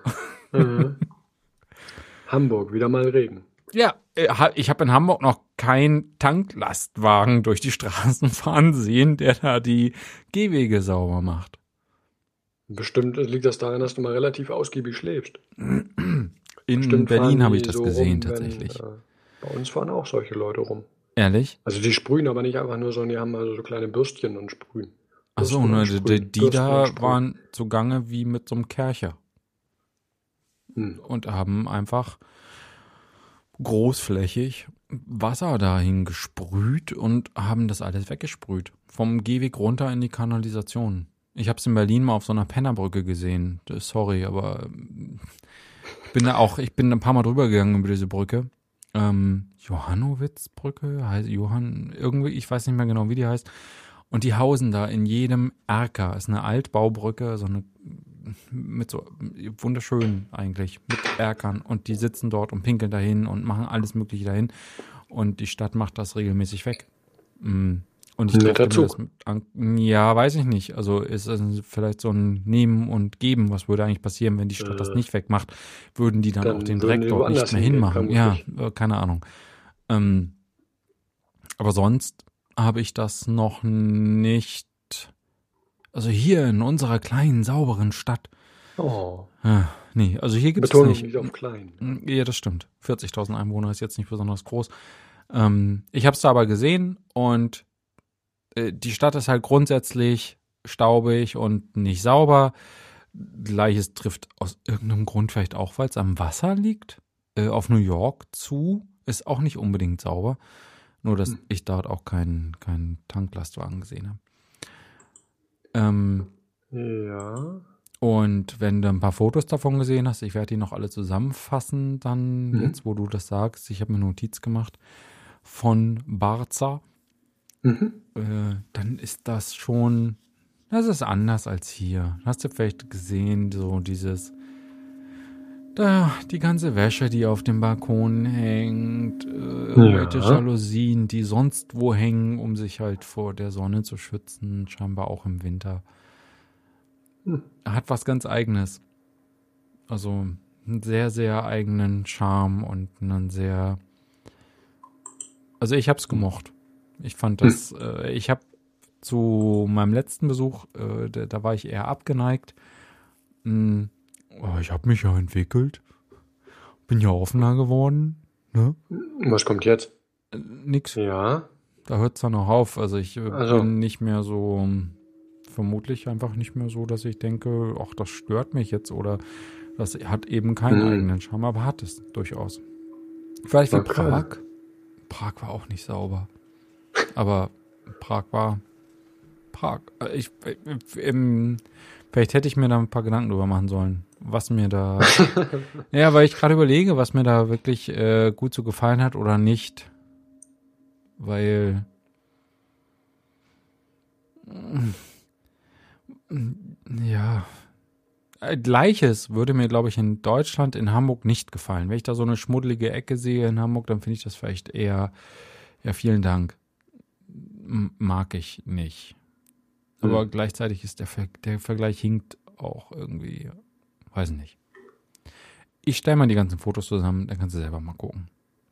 Hamburg, wieder mal Regen. Ja, ich habe in Hamburg noch keinen Tanklastwagen durch die Straßen fahren sehen, der da die Gehwege sauber macht. Bestimmt liegt das daran, dass du mal relativ ausgiebig schläfst. In Berlin habe ich das so gesehen, tatsächlich. Bei uns fahren auch solche Leute rum. Ehrlich? Also die sprühen aber nicht einfach nur, sondern die haben also so kleine Bürstchen und sprühen. Ach so, Bürsten und ne, sprühen. die Bürsten und da sprühen. waren zugange wie mit so einem Kercher Hm. und haben einfach großflächig Wasser dahin gesprüht und haben das alles weggesprüht. Vom Gehweg runter in die Kanalisation. Ich habe es in Berlin mal auf so einer Pennerbrücke gesehen. Sorry, aber ich bin ein paar Mal drüber gegangen über diese Brücke. Johannowitzbrücke, heißt irgendwie, ich weiß nicht mehr genau, wie die heißt. Und die hausen da in jedem Erker. Ist eine Altbaubrücke, so eine mit so wunderschön eigentlich, mit Erkern. Und die sitzen dort und pinkeln dahin und machen alles Mögliche dahin. Und die Stadt macht das regelmäßig weg. Und ich durfte mir das ja, weiß ich nicht. Also ist es vielleicht so ein Nehmen und Geben. Was würde eigentlich passieren, wenn die Stadt das nicht wegmacht? Würden die dann auch den Dreck dort nicht mehr hinmachen? Ja, keine Ahnung. Aber sonst habe ich das noch nicht. Also hier in unserer kleinen, sauberen Stadt. Oh. Nee, also hier gibt es Betonung nicht. nicht auf klein. Ja, das stimmt. 40.000 Einwohner ist jetzt nicht besonders groß. Ich habe es da aber gesehen und die Stadt ist halt grundsätzlich staubig und nicht sauber. Gleiches trifft aus irgendeinem Grund vielleicht auch, weil es am Wasser liegt. Auf New York zu ist auch nicht unbedingt sauber. Nur, dass ich dort auch keinen Tanklastwagen gesehen habe. Ja. Und wenn du ein paar Fotos davon gesehen hast, ich werde die noch alle zusammenfassen, dann jetzt, wo du das sagst, ich habe mir eine Notiz gemacht von Barza, dann ist das schon, das ist anders als hier. Hast du vielleicht gesehen, so dieses, da die ganze Wäsche, die auf dem Balkon hängt, irgendwelche Jalousien, die sonst wo hängen, um sich halt vor der Sonne zu schützen, scheinbar auch im Winter. Hat was ganz Eigenes. Also einen sehr, sehr eigenen Charme und einen sehr. Also ich hab's gemocht. Ich fand das, ich habe zu meinem letzten Besuch, da war ich eher abgeneigt. Ich habe mich ja entwickelt. Bin ja offener geworden. Ne? Was kommt jetzt? Nix. Ja. Da hört's dann auch auf. Also ich bin nicht mehr so. Vermutlich einfach nicht mehr so, dass ich denke, ach, das stört mich jetzt oder das hat eben keinen eigenen Charme, aber hat es durchaus. Vielleicht wie Prag. Prag war auch nicht sauber. Aber Prag war Prag. Vielleicht hätte ich mir da ein paar Gedanken drüber machen sollen, was mir da ja, weil ich gerade überlege, was mir da wirklich gut so gefallen hat oder nicht. Weil ja, Gleiches würde mir, glaube ich, in Deutschland, in Hamburg nicht gefallen. Wenn ich da so eine schmuddelige Ecke sehe in Hamburg, dann finde ich das vielleicht eher, ja, vielen Dank, mag ich nicht. Aber gleichzeitig ist der Vergleich hinkt auch irgendwie, weiß nicht. Ich stelle mal die ganzen Fotos zusammen, dann kannst du selber mal gucken.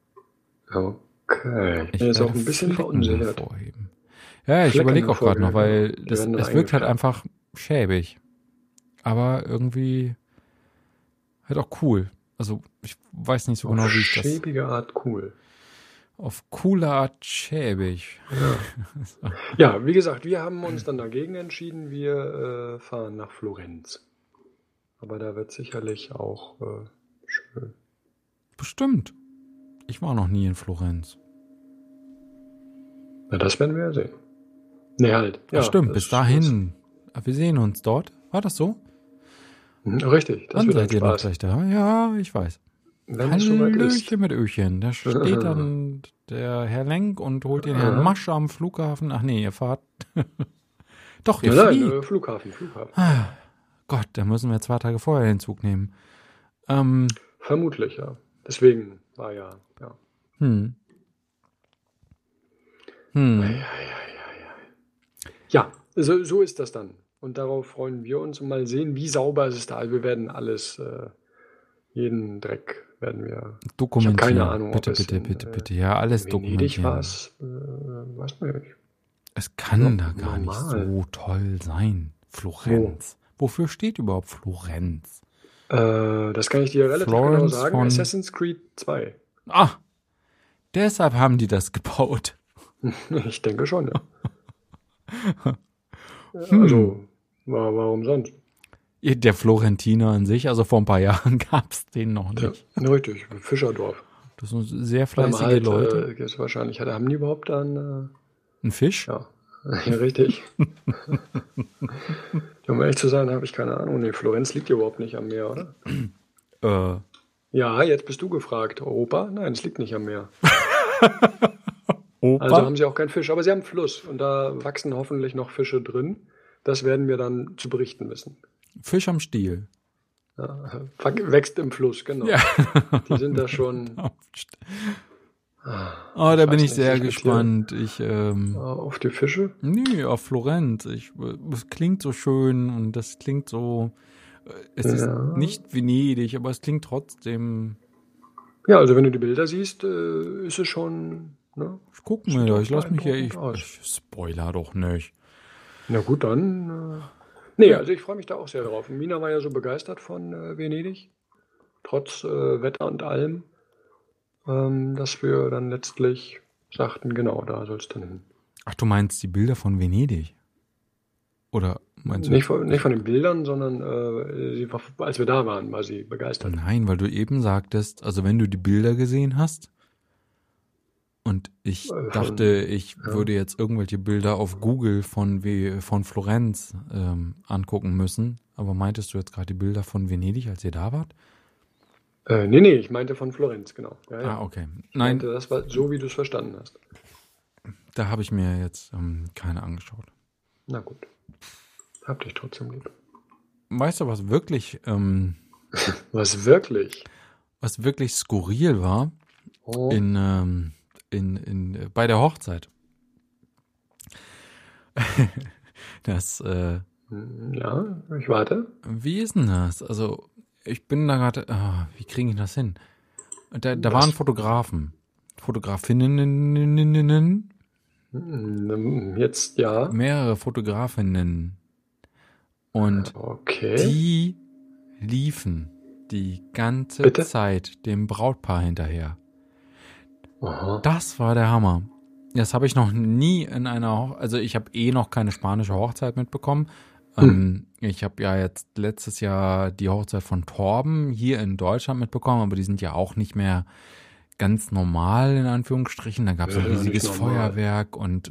Okay. Ich bin jetzt auch ein bisschen verunsichert. Vorheben. Ja, ich überlege auch gerade noch, weil es wirkt halt einfach schäbig. Aber irgendwie halt auch cool. Also ich weiß nicht so genau, wie ich das... Auf schäbige Art cool. Auf coole Art schäbig. Ja. Ja, wie gesagt, wir haben uns dann dagegen entschieden, wir fahren nach Florenz. Aber da wird sicherlich auch schön. Bestimmt. Ich war noch nie in Florenz. Na, das werden wir ja sehen. Nee, halt. Ja, ach stimmt, bis dahin. Wir sehen uns dort. War das so? Richtig. Das dann seid ihr noch gleich da. Ja, ich weiß. Hallöchen mit Öchen. Da steht dann der Herr Lenk und holt den Herrn Masch am Flughafen. Ach nee, ihr fahrt. Doch, ihr fliegt. Nein, Flughafen. Gott, da müssen wir 2 Tage vorher den Zug nehmen. Vermutlich, ja. Deswegen war ja. Ja, so ist das dann. Und darauf freuen wir uns und mal sehen, wie sauber ist es da. Also wir werden alles, jeden Dreck werden wir dokumentieren. Ich habe keine Ahnung, bitte. Ja, alles dokumentieren. Weiß man nicht. Es kann da gar nicht so toll sein. Florenz. Wofür steht überhaupt Florenz? Das kann ich dir relativ genau sagen. Assassin's Creed 2. Ah, Deshalb haben die das gebaut. Ich denke schon, ja. Also, warum sonst? Der Florentiner an sich, also vor ein paar Jahren gab es den noch nicht. Ja, richtig, Fischerdorf. Das sind sehr fleißige Leute. Jetzt wahrscheinlich, haben die überhaupt dann... Ein Fisch? Ja, ja richtig. Um ehrlich zu sein, habe ich keine Ahnung. Nee, Florenz liegt ja überhaupt nicht am Meer, oder? Ja, jetzt bist du gefragt. Europa? Nein, es liegt nicht am Meer. Opa? Also haben sie auch keinen Fisch, aber sie haben einen Fluss und da wachsen hoffentlich noch Fische drin. Das werden wir dann zu berichten wissen. Fisch am Stiel. Ja, wächst im Fluss, genau. Ja. Die sind da schon... Oh, da bin ich sehr gespannt. Auf die Fische? Nee, auf Florenz. Es klingt so schön und das klingt so... Es ist nicht Venedig, aber es klingt trotzdem... Ja, also wenn du die Bilder siehst, ist es schon... Ne? Ich guck mir da, ich lass mich ja... Ich spoiler doch nicht. Na gut, dann... Nee, also ich freue mich da auch sehr drauf. Mina war ja so begeistert von Venedig, trotz Wetter und allem, dass wir dann letztlich sagten, genau, da soll es dann hin. Ach, du meinst die Bilder von Venedig? Oder meinst du? Nicht von den Bildern, sondern als wir da waren, war sie begeistert. Nein, weil du eben sagtest, also wenn du die Bilder gesehen hast, und ich dachte, ich würde jetzt irgendwelche Bilder auf Google von Florenz angucken müssen. Aber meintest du jetzt gerade die Bilder von Venedig, als ihr da wart? Nee, ich meinte von Florenz, genau. Ja. Ah, okay. Ich meinte, das war so, wie du es verstanden hast. Da habe ich mir jetzt keine angeschaut. Na gut. Hab dich trotzdem lieb. Weißt du, was wirklich... Was wirklich? Was wirklich skurril war? Oh. Bei der Hochzeit. Das, ja, ich warte. Wie ist denn das? Also, ich bin da gerade, wie kriege ich das hin? Da waren Fotografen. Fotografinnen. Jetzt, ja. Mehrere Fotografinnen. Und die liefen die ganze Zeit dem Brautpaar hinterher. Aha. Das war der Hammer. Das habe ich noch nie in einer also ich habe noch keine spanische Hochzeit mitbekommen. Ich habe ja jetzt letztes Jahr die Hochzeit von Torben hier in Deutschland mitbekommen, aber die sind ja auch nicht mehr ganz normal, in Anführungsstrichen. Da gab es ein riesiges Feuerwerk und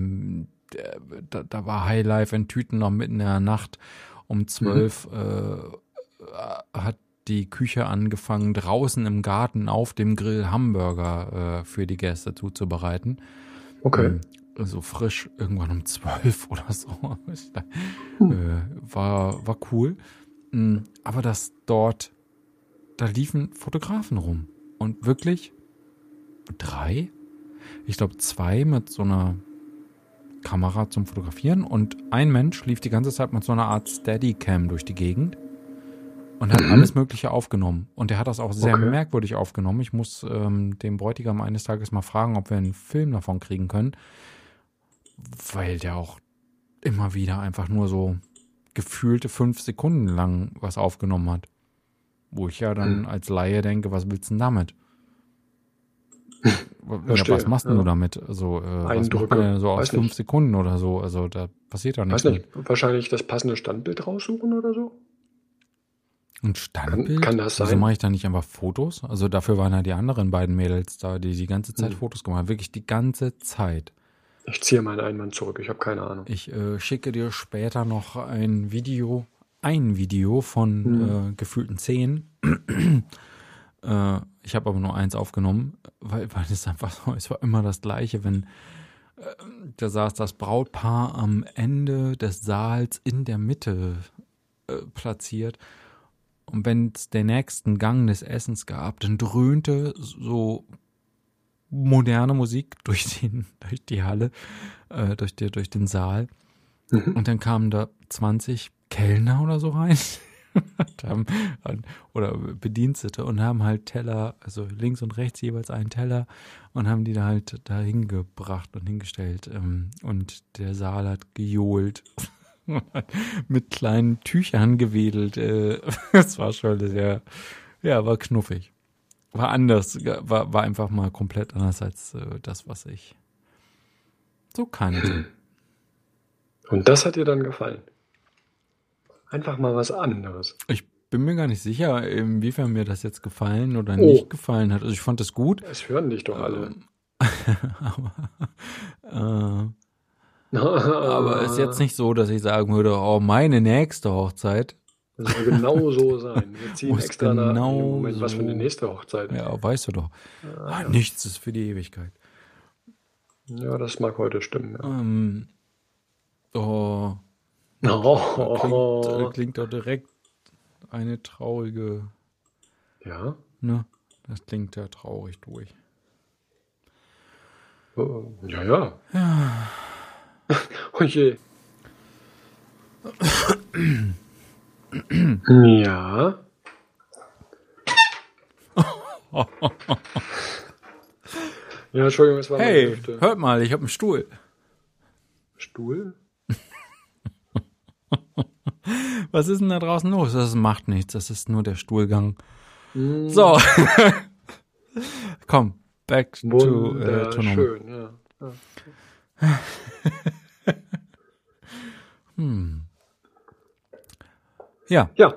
da war Highlife in Tüten noch mitten in der Nacht um 12 hat die Küche angefangen, draußen im Garten auf dem Grill Hamburger für die Gäste zuzubereiten. Okay. So frisch, irgendwann um 12 oder so. War cool. Aber da liefen Fotografen rum. Und wirklich 3? Ich glaube 2 mit so einer Kamera zum Fotografieren und ein Mensch lief die ganze Zeit mit so einer Art Steadicam durch die Gegend. Und hat alles Mögliche aufgenommen. Und der hat das auch sehr merkwürdig aufgenommen. Ich muss den Bräutigam eines Tages mal fragen, ob wir einen Film davon kriegen können. Weil der auch immer wieder einfach nur so gefühlte 5 Sekunden lang was aufgenommen hat. Wo ich ja dann als Laie denke, was willst du denn damit? Was machst du damit? Also, was macht man denn so aus 5 Sekunden oder so? Also da passiert doch nichts. Weiß nicht, wahrscheinlich das passende Standbild raussuchen oder so? Ein Standbild? Kann das sein? Also mache ich da nicht einfach Fotos? Also dafür waren ja die anderen beiden Mädels da, die ganze Zeit Fotos gemacht haben. Wirklich die ganze Zeit. Ich ziehe meinen Einwand zurück, ich habe keine Ahnung. Ich schicke dir später noch ein Video von gefühlten 10. Ich habe aber nur 1 aufgenommen, weil es einfach so, es war immer das Gleiche, wenn da saß das Brautpaar am Ende des Saals in der Mitte platziert. Und wenn es den nächsten Gang des Essens gab, dann dröhnte so moderne Musik durch die Halle, durch den Saal. Und dann kamen da 20 Kellner oder so rein oder Bedienstete und haben halt Teller, also links und rechts jeweils einen Teller und haben die da halt da hingebracht und hingestellt. Und der Saal hat gejohlt. Mit kleinen Tüchern gewedelt. Es war schon sehr, war knuffig. war anders, war einfach mal komplett anders als das, was ich so kannte. Und das hat dir dann gefallen? Einfach mal was anderes. Ich bin mir gar nicht sicher, inwiefern mir das jetzt gefallen oder nicht gefallen hat. Also ich fand es gut. Es hören dich doch alle. Aber es ist jetzt nicht so, dass ich sagen würde, oh, meine nächste Hochzeit. Das soll genau so sein. Wir ziehen Muss extra nach. genau Moment, was für eine so- nächste Hochzeit? Ja, weißt du doch. Nichts ist für die Ewigkeit. Ja, das mag heute stimmen. Ja. Klingt doch direkt eine traurige, Ja. ne? Das klingt ja traurig durch. Ja. Oh je. Ja. Ja, Entschuldigung, es war meine Hey, Hüfte. hört mal, ich habe einen Stuhl. Stuhl? Was ist denn da draußen los? Das macht nichts, das ist nur der Stuhlgang. So. Komm, back to normal. Wunderschön, ja. Ja, Ja,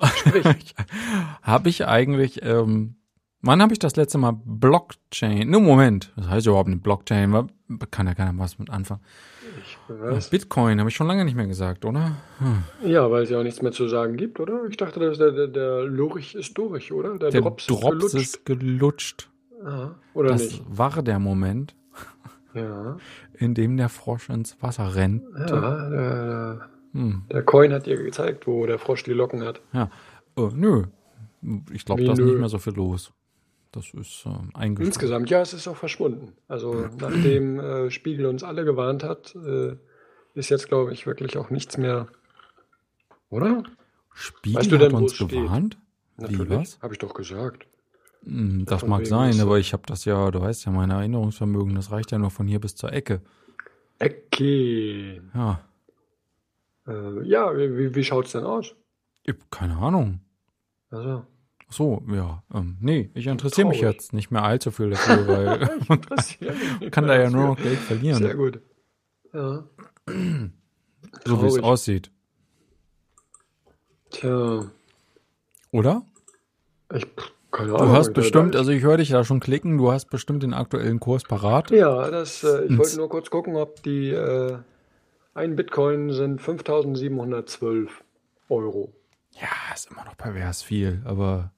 habe ich eigentlich, wann habe ich das letzte Mal Blockchain? Ne, Moment, das heißt überhaupt nicht Blockchain, kann ja keiner was mit anfangen. Was? Bitcoin habe ich schon lange nicht mehr gesagt, oder? Ja, weil es ja auch nichts mehr zu sagen gibt, oder? Ich dachte, der Lurch ist durch, oder? Der Drops ist gelutscht. Aha. Oder Das nicht? war der Moment, Ja. in dem der Frosch ins Wasser rennt. Ja, der Coin hat dir gezeigt, wo der Frosch die Locken hat. Ja, nö, ich glaube, Wie da ist nö? nicht mehr so viel los. Das ist eingeschränkt. Insgesamt, ja, es ist auch verschwunden. Also nachdem Spiegel uns alle gewarnt hat, ist jetzt, glaube ich, wirklich auch nichts mehr, oder? Spiegel Weißt du hat denn, wo uns es steht? gewarnt? Wie, Natürlich, was? habe ich doch gesagt. Das Von mag wegen sein, ist aber so. ich habe das ja, du weißt ja, mein Erinnerungsvermögen, das reicht ja nur von hier bis zur Ecke. Okay. Ja, Ja, wie schaut es denn aus? ich hab keine Ahnung. Also, So, ja, nee, ich interessiere mich Traurig. jetzt nicht mehr allzu viel dafür, weil interessiert mich kann da mehr ja nur noch dafür. Geld verlieren, Sehr gut. Ja. so wie es traurig. aussieht. Tja, Oder? keine Du Ahnung. hast bestimmt, also ich höre dich da schon klicken, du hast bestimmt den aktuellen Kurs parat. Ja, ich wollte nur kurz gucken, ob die ein Bitcoin sind 5.712 Euro. Ja, ist immer noch pervers viel, aber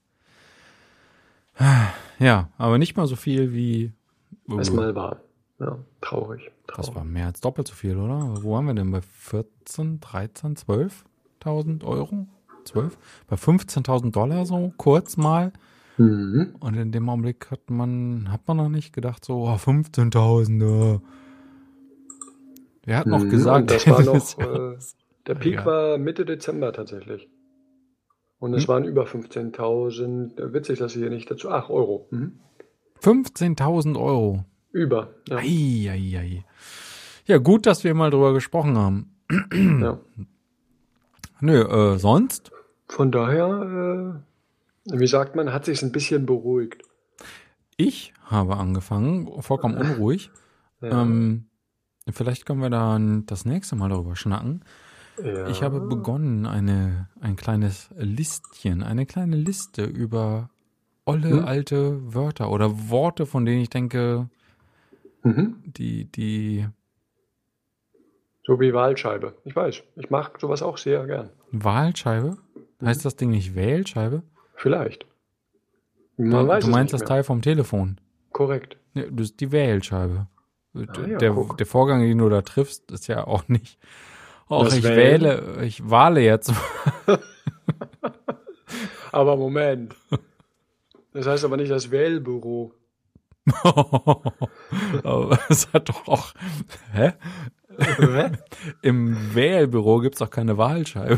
ja, aber nicht mal so viel wie Was mal war. Ja, traurig. das war mehr als doppelt so viel, oder? Wo waren wir denn? Bei 14, 13, 12.000 Euro? 12? Bei 15.000 Dollar so, kurz mal. Mhm. Und in dem Augenblick hat man noch nicht gedacht, so, 15.000. Wer hat noch gesagt, Und das war Ende noch, des Jahres? der Peak Ja. war Mitte Dezember tatsächlich. Und es waren über 15.000. Witzig, dass sie hier nicht dazu. Ach, Euro. 15.000 Euro. Über. Ja. Ei. Ja, gut, dass wir mal drüber gesprochen haben. Ja. Nö, sonst? Von daher, wie sagt man, hat sich ein bisschen beruhigt. Ich habe angefangen, vollkommen unruhig. Ja. Vielleicht können wir dann das nächste Mal darüber schnacken. Ja. Ich habe begonnen, ein kleines Listchen, eine kleine Liste über olle alte Wörter oder Worte, von denen ich denke, die So wie Wahlscheibe. Ich weiß, ich mag sowas auch sehr gern. Wahlscheibe? Heißt das Ding nicht Wählscheibe? Vielleicht. Man weiß Du meinst es das nicht Teil vom Telefon? Korrekt. Ja, das ist die Wählscheibe. ja, guck. Der Vorgang, den du da triffst, ist ja auch nicht. Auch Das ich Wählen? ich wahle jetzt. Aber Moment. Das heißt aber nicht das Wählbüro. Aber es hat doch auch. Hä? Im Wählbüro gibt's doch keine Wahlscheibe.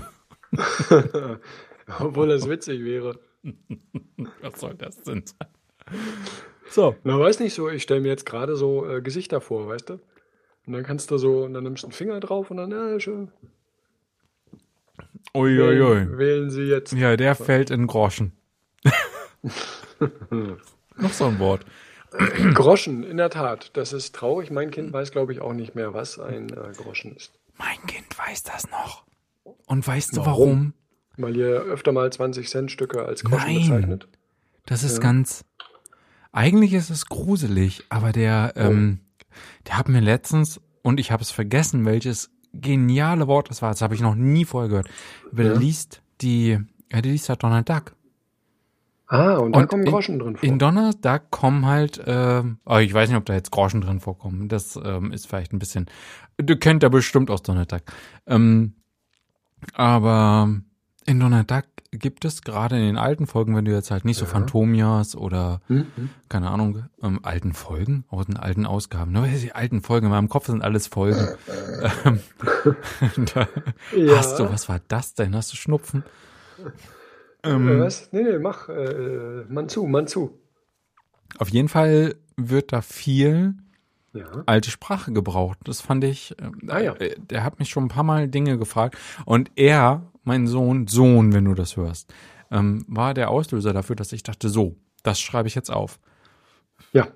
Obwohl das witzig wäre. Was soll das denn sein? So. Na, weiß nicht so, ich stelle mir jetzt gerade so Gesichter vor, weißt du? Und dann kannst du so, und dann nimmst du einen Finger drauf und dann, ja, schön. Uiuiui. Wählen Sie jetzt. Ja, der fällt in Groschen. Noch so ein Wort. Groschen, in der Tat. Das ist traurig. Mein Kind weiß, glaube ich, auch nicht mehr, was ein Groschen ist. Mein Kind weiß das noch. Und weißt du warum? Weil ihr öfter mal 20-Cent-Stücke als Groschen bezeichnet. Das ist eigentlich ist es gruselig, aber der hat mir letztens, und ich habe es vergessen, welches geniale Wort das war, das habe ich noch nie vorher gehört. Aber der liest halt Donald Duck. Und da kommen Groschen drin vor. In Donald Duck kommen halt, ich weiß nicht, ob da jetzt Groschen drin vorkommen. Das ist vielleicht ein bisschen, du kennt ja bestimmt aus Donald Duck. Aber in Donald Duck gibt es gerade in den alten Folgen, wenn du jetzt halt nicht so Phantomias oder, keine Ahnung, alten Folgen, aus den alten Ausgaben, nur die alten Folgen, in meinem Kopf sind alles Folgen. Hast du, was war das denn? Hast du Schnupfen? Was? Nee, mach, Mann zu. Auf jeden Fall wird da viel alte Sprache gebraucht. Das fand ich, der hat mich schon ein paar Mal Dinge gefragt und er, mein Sohn, wenn du das hörst, war der Auslöser dafür, dass ich dachte, so, das schreibe ich jetzt auf. Ja.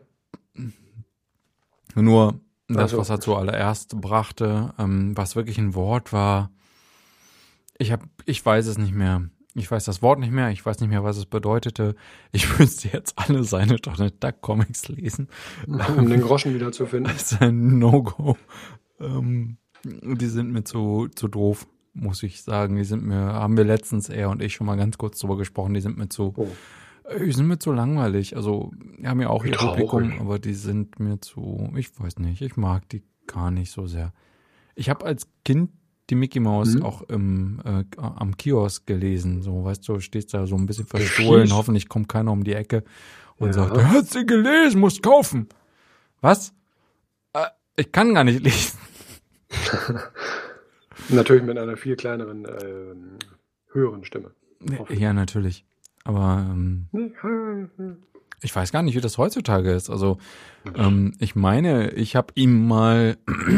Nur das, was er zuallererst brachte, was wirklich ein Wort war, ich weiß es nicht mehr. Ich weiß das Wort nicht mehr, ich weiß nicht mehr, was es bedeutete. Ich müsste jetzt alle seine Donald Duck Comics lesen. Um den Groschen wieder zu finden. Das ist ein No-Go. Die sind mir zu doof, muss ich sagen. Haben wir letztens, er und ich, schon mal ganz kurz drüber gesprochen, die sind mir zu langweilig. Also, die haben ja auch ihr Publikum, aber die sind mir ich weiß nicht, ich mag die gar nicht so sehr. Ich habe als Kind die Mickey Maus auch am Kiosk gelesen. So, weißt du, stehst da so ein bisschen verstohlen, hoffentlich kommt keiner um die Ecke und sagt, du hast sie gelesen, musst kaufen. Was? Ich kann gar nicht lesen. Natürlich mit einer viel kleineren, höheren Stimme. Ja, natürlich. Aber ich weiß gar nicht, wie das heutzutage ist. Also, ich meine, ich habe ihm mal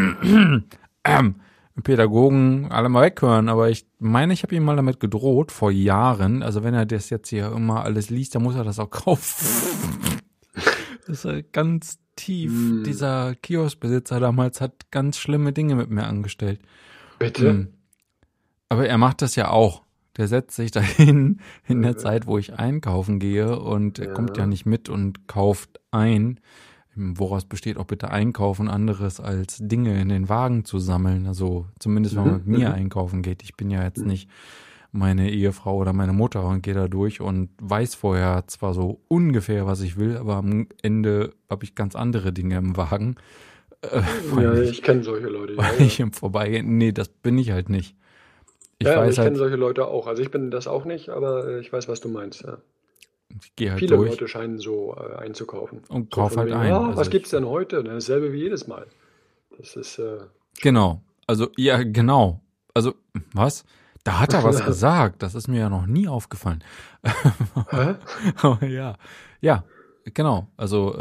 Pädagogen alle mal weghören, aber ich meine, ich habe ihm mal damit gedroht, vor Jahren, also wenn er das jetzt hier immer alles liest, dann muss er das auch kaufen. Das ist ganz tief. Dieser Kioskbesitzer damals hat ganz schlimme Dinge mit mir angestellt. Bitte? Aber er macht das ja auch. Der setzt sich dahin in der Zeit, wo ich einkaufen gehe und er kommt ja nicht mit und kauft ein. Woraus besteht auch bitte Einkaufen anderes als Dinge in den Wagen zu sammeln. Also zumindest, wenn man mit mir einkaufen geht. Ich bin ja jetzt nicht meine Ehefrau oder meine Mutter und gehe da durch und weiß vorher zwar so ungefähr, was ich will, aber am Ende habe ich ganz andere Dinge im Wagen. Ich kenne solche Leute. Weil ich im Vorbeigehen, nee, das bin ich halt nicht. Ich kenne solche Leute auch. Also ich bin das auch nicht, aber ich weiß, was du meinst, ja. Ich gehe halt Viele durch. Leute scheinen so einzukaufen. Und kauf halt ein. Also was gibt's denn heute? Dasselbe wie jedes Mal. Das ist genau. Also, ja, genau. Also, was? Da hat er was gesagt. Das ist mir ja noch nie aufgefallen. Hä? Aber ja, genau. Also,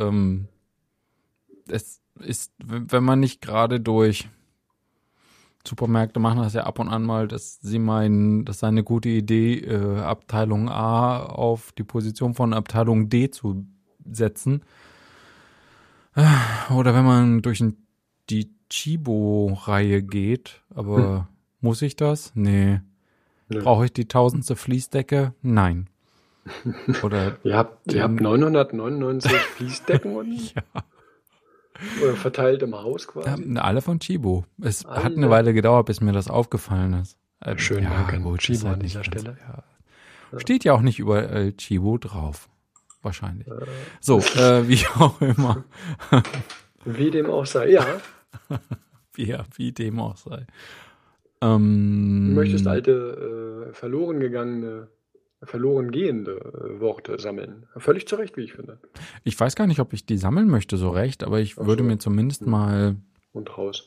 es ist, wenn man nicht gerade durch Supermärkte machen das ja ab und an mal, dass sie meinen, das sei eine gute Idee, Abteilung A auf die Position von Abteilung D zu setzen. Oder wenn man durch die Chibo-Reihe geht, aber muss ich das? Nee. Brauche ich die 1000. Fließdecke? Nein. Oder ihr habt 999 Fließdecken unten? Ja. Oder verteilt im Haus quasi? Alle von Chibo. Es hat eine Weile gedauert, bis mir das aufgefallen ist. Schön, danke. Gut, Chibo halt an nicht dieser Stelle. Steht ja auch nicht überall Chibo drauf. Wahrscheinlich. So, wie auch immer. Wie dem auch sei, ja. Wie dem auch sei. Du möchtest alte, verloren gehende Worte sammeln. Völlig zu Recht, wie ich finde. Ich weiß gar nicht, ob ich die sammeln möchte so recht, aber ich würde mir zumindest mal... Und raus.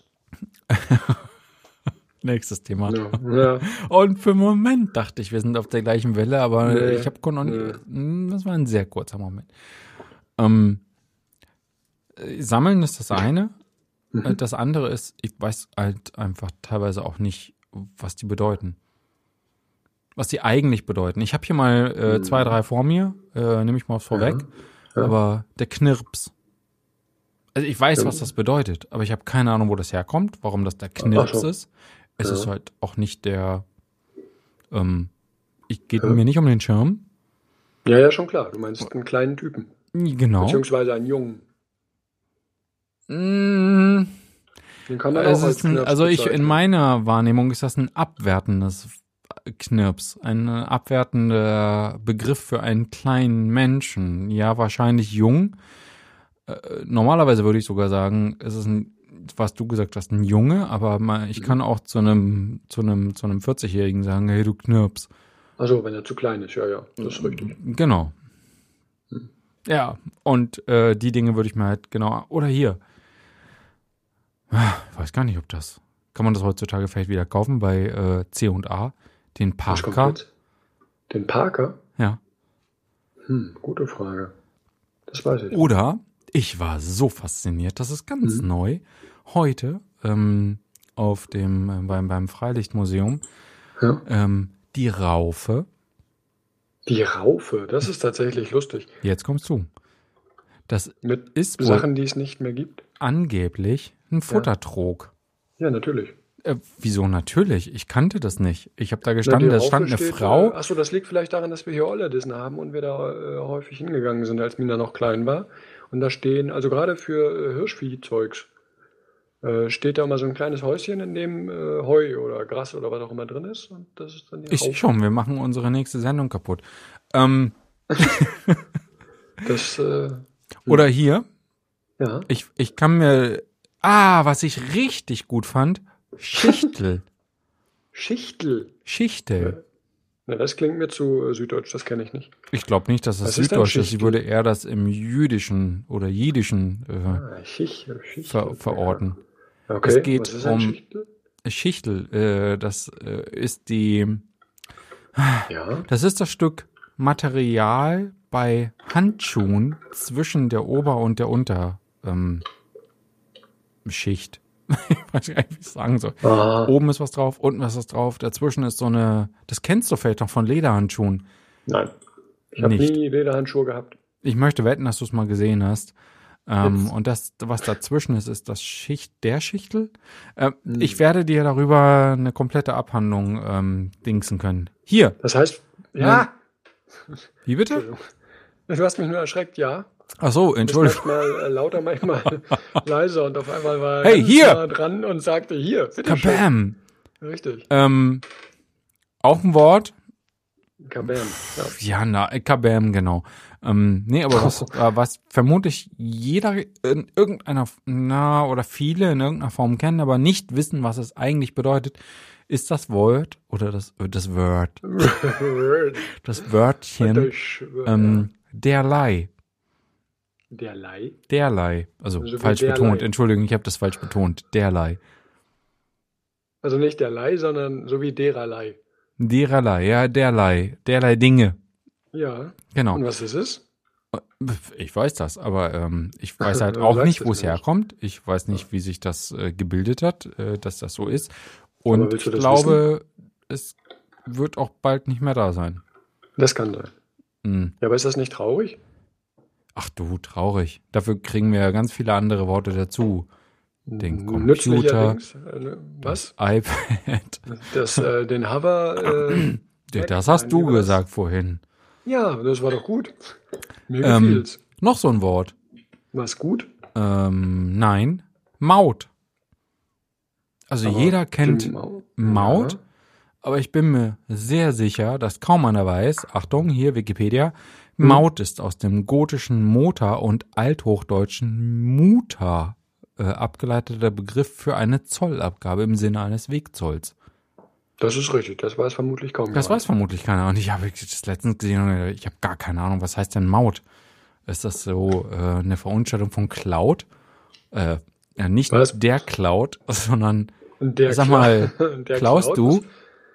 Nächstes Thema. Ja. Und für einen Moment dachte ich, wir sind auf der gleichen Welle, aber ich habe noch nicht... Das war ein sehr kurzer Moment. Sammeln ist das eine. Das andere ist, ich weiß halt einfach teilweise auch nicht, was die bedeuten. was die eigentlich bedeuten. Ich habe hier mal 2, 3 vor mir, nehme ich mal vorweg, aber der Knirps. Also ich weiß, was das bedeutet, aber ich habe keine Ahnung, wo das herkommt, warum das der Knirps ist. Es ist halt auch nicht der, geht mir nicht um den Schirm. Ja, schon klar. Du meinst einen kleinen Typen. Genau. Beziehungsweise einen Jungen. Den kann man auch als Knirps also in bezeichnen. meiner Wahrnehmung ist das ein abwertendes Knirps, ein abwertender Begriff für einen kleinen Menschen. Ja, wahrscheinlich jung. Normalerweise würde ich sogar sagen, es ist was du gesagt hast, ein Junge, aber ich kann auch zu einem 40-Jährigen sagen, hey, du Knirps. Also, wenn er zu klein ist, ja, das ist richtig. Genau. Ja, und die Dinge würde ich mir halt genau, oder hier. Ich weiß gar nicht, kann man das heutzutage vielleicht wieder kaufen bei C&A, den Parker. Den Parker? Ja. Gute Frage. Das weiß ich. Oder, ich war so fasziniert, das ist ganz neu, heute beim Freilichtmuseum, die Raufe. Die Raufe, das ist tatsächlich lustig. Jetzt kommst du. Das ist Sachen, die es nicht mehr gibt? Angeblich ein Futtertrog. Ja, natürlich. Wieso natürlich? Ich kannte das nicht. Ich habe da gestanden, da stand eine Frau. Achso, das liegt vielleicht daran, dass wir hier Ollerdissen haben und wir da häufig hingegangen sind, als Mina noch klein war. Und da stehen, also gerade für Hirschviehzeugs, steht da immer so ein kleines Häuschen, in dem Heu oder Gras oder was auch immer drin ist. Und das ist dann die Raufe. Ich schon, wir machen unsere nächste Sendung kaputt. Oder hier. Ja. Ich kann mir. Was ich richtig gut fand, Schichtel. Schichtel. Ja, das klingt mir zu süddeutsch, das kenne ich nicht. Ich glaube nicht, dass das süddeutsch ist. Ich würde eher das im jüdischen oder jiddischen verorten. Okay, es geht was ist ein Schichtel? Schichtel, das ist das ist das Stück Material bei Handschuhen zwischen der Ober- und der Unterschicht. Ich weiß gar nicht, wie ich es sagen soll. Oben ist was drauf, unten ist was drauf, dazwischen ist so eine, das kennst du vielleicht noch von Lederhandschuhen. Nein, ich habe nie Lederhandschuhe gehabt. Ich möchte wetten, dass du es mal gesehen hast. Und das, was dazwischen ist das der Schichtel. Ich werde dir darüber eine komplette Abhandlung dingsen können. Hier. Das heißt, ja. Wie bitte? Du hast mich nur erschreckt, ja. Ach so, Entschuldigung. Manchmal lauter, manchmal leiser und auf einmal war er nah dran und sagte, hier, bitte Kabam. Schön. Richtig. Auch ein Wort. Kabam. Kabam, genau. Aber was vermutlich jeder in irgendeiner, oder viele in irgendeiner Form kennen, aber nicht wissen, was es eigentlich bedeutet, ist das Wort oder das Wörtchen derlei. Derlei. Also falsch betont. Entschuldigung, ich habe das falsch betont. Derlei. Also nicht derlei, sondern so wie dererlei. Dererlei, ja, derlei. Derlei Dinge. Ja. Genau. Und was ist es? Ich weiß das, aber ich weiß halt auch nicht, wo es herkommt. Ich weiß nicht, wie sich das gebildet hat, dass das so ist. Und ich glaube, es wird auch bald nicht mehr da sein. Das kann sein. Ja, aber ist das nicht traurig? Ach du, traurig. Dafür kriegen wir ja ganz viele andere Worte dazu. Den Computer, was? Das iPad. Den Hover. Das hast du gesagt vorhin. Ja, das war doch gut. Mir gefiel's. Noch so ein Wort. Was gut? Nein. Maut. Also aber jeder kennt Maut, aber ich bin mir sehr sicher, dass kaum einer weiß, Achtung, hier Wikipedia, Maut ist aus dem gotischen Mota und althochdeutschen Muta abgeleiteter Begriff für eine Zollabgabe im Sinne eines Wegzolls. Das ist richtig, das weiß vermutlich kaum keiner. Das weiß vermutlich keiner. Und ich habe das letztens gesehen und ich habe gar keine Ahnung, was heißt denn Maut? Ist das so eine Verunstaltung von Cloud? Nicht was? Der Cloud, sondern sag mal, klaust du?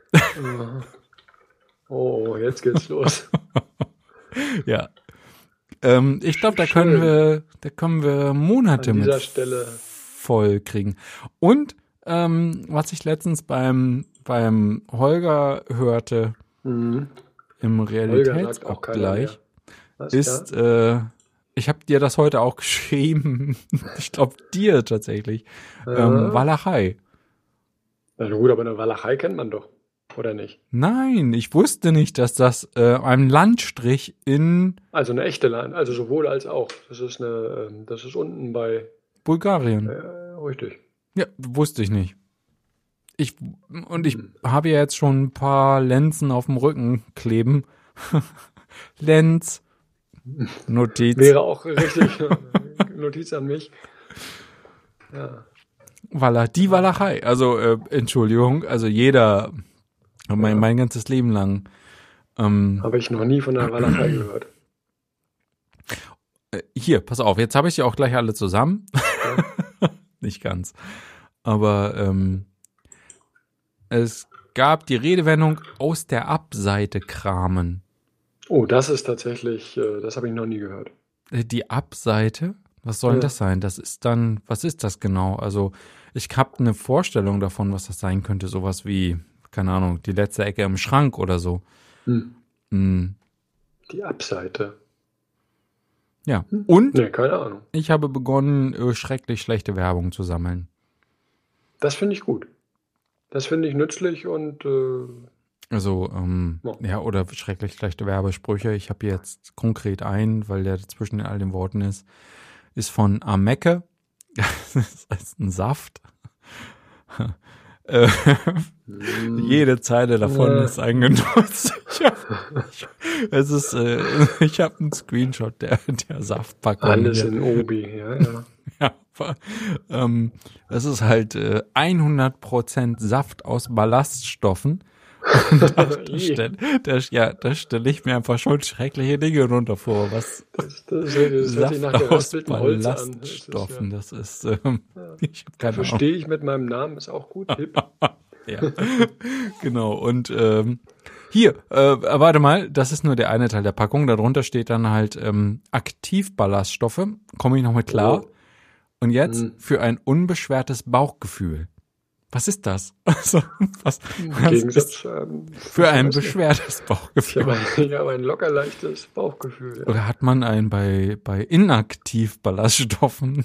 Oh, jetzt geht's los. Ja. Ich glaube, da können wir Monate mit voll kriegen. Und was ich letztens beim Holger hörte, Mhm. im Holger sagt auch keiner mehr. Realitätsabgleich Was, ist, ich habe dir das heute auch geschrieben, ich glaube dir tatsächlich, Walachei. Na gut, aber eine Walachei kennt man doch, oder nicht? Nein, ich wusste nicht, dass das ein Landstrich in Also eine echte Land, also sowohl als auch. Das ist unten bei, Bulgarien. richtig. Ja, wusste ich nicht. Ich habe ja jetzt schon ein paar Lenzen auf dem Rücken kleben. Lenz. Notiz. Wäre auch richtig. Notiz an mich. Ja. Die Walachei. Also, Entschuldigung, also jeder, mein ganzes Leben lang. Habe ich noch nie von der Walachei gehört. Hier, pass auf, jetzt habe ich sie auch gleich alle zusammen. Ja. Nicht ganz. Aber es gab die Redewendung aus der Abseite kramen. Oh, das ist tatsächlich, das habe ich noch nie gehört. Die Abseite? Was soll denn das sein? Das ist dann, was ist das genau? Also ich habe eine Vorstellung davon, was das sein könnte. Sowas wie, keine Ahnung, die letzte Ecke im Schrank oder so. Die Abseite. Ja, und Nee, keine Ahnung. Ich habe begonnen, schrecklich schlechte Werbung zu sammeln. Das finde ich gut. Das finde ich nützlich und also, ja, oder schrecklich schlechte Werbesprüche. Ich habe jetzt konkret einen, weil der zwischen all den Worten ist von Amecke. Das heißt ein Saft. Jede Zeile davon ist ein Genuss. Ich habe einen Screenshot der Saftpackung. Alles in Obi, ja. Ja, es ist halt 100% Saft aus Ballaststoffen. Da stelle ich mir einfach schon schreckliche Dinge runter vor. Was das Saft nach aus Ballaststoffen, das ist, ich habe keine Ahnung. Verstehe ich mit meinem Namen, ist auch gut, hip. Ja, genau. Und hier, warte mal, das ist nur der eine Teil der Packung. Darunter steht dann halt Aktivballaststoffe. Komme ich noch mit klar. Oh. Und jetzt für ein unbeschwertes Bauchgefühl. Was ist das? Also, was Gegensatz, für ein beschwertes Bauchgefühl? Ich habe ein locker leichtes Bauchgefühl. Ja. Oder hat man bei Inaktivballaststoffen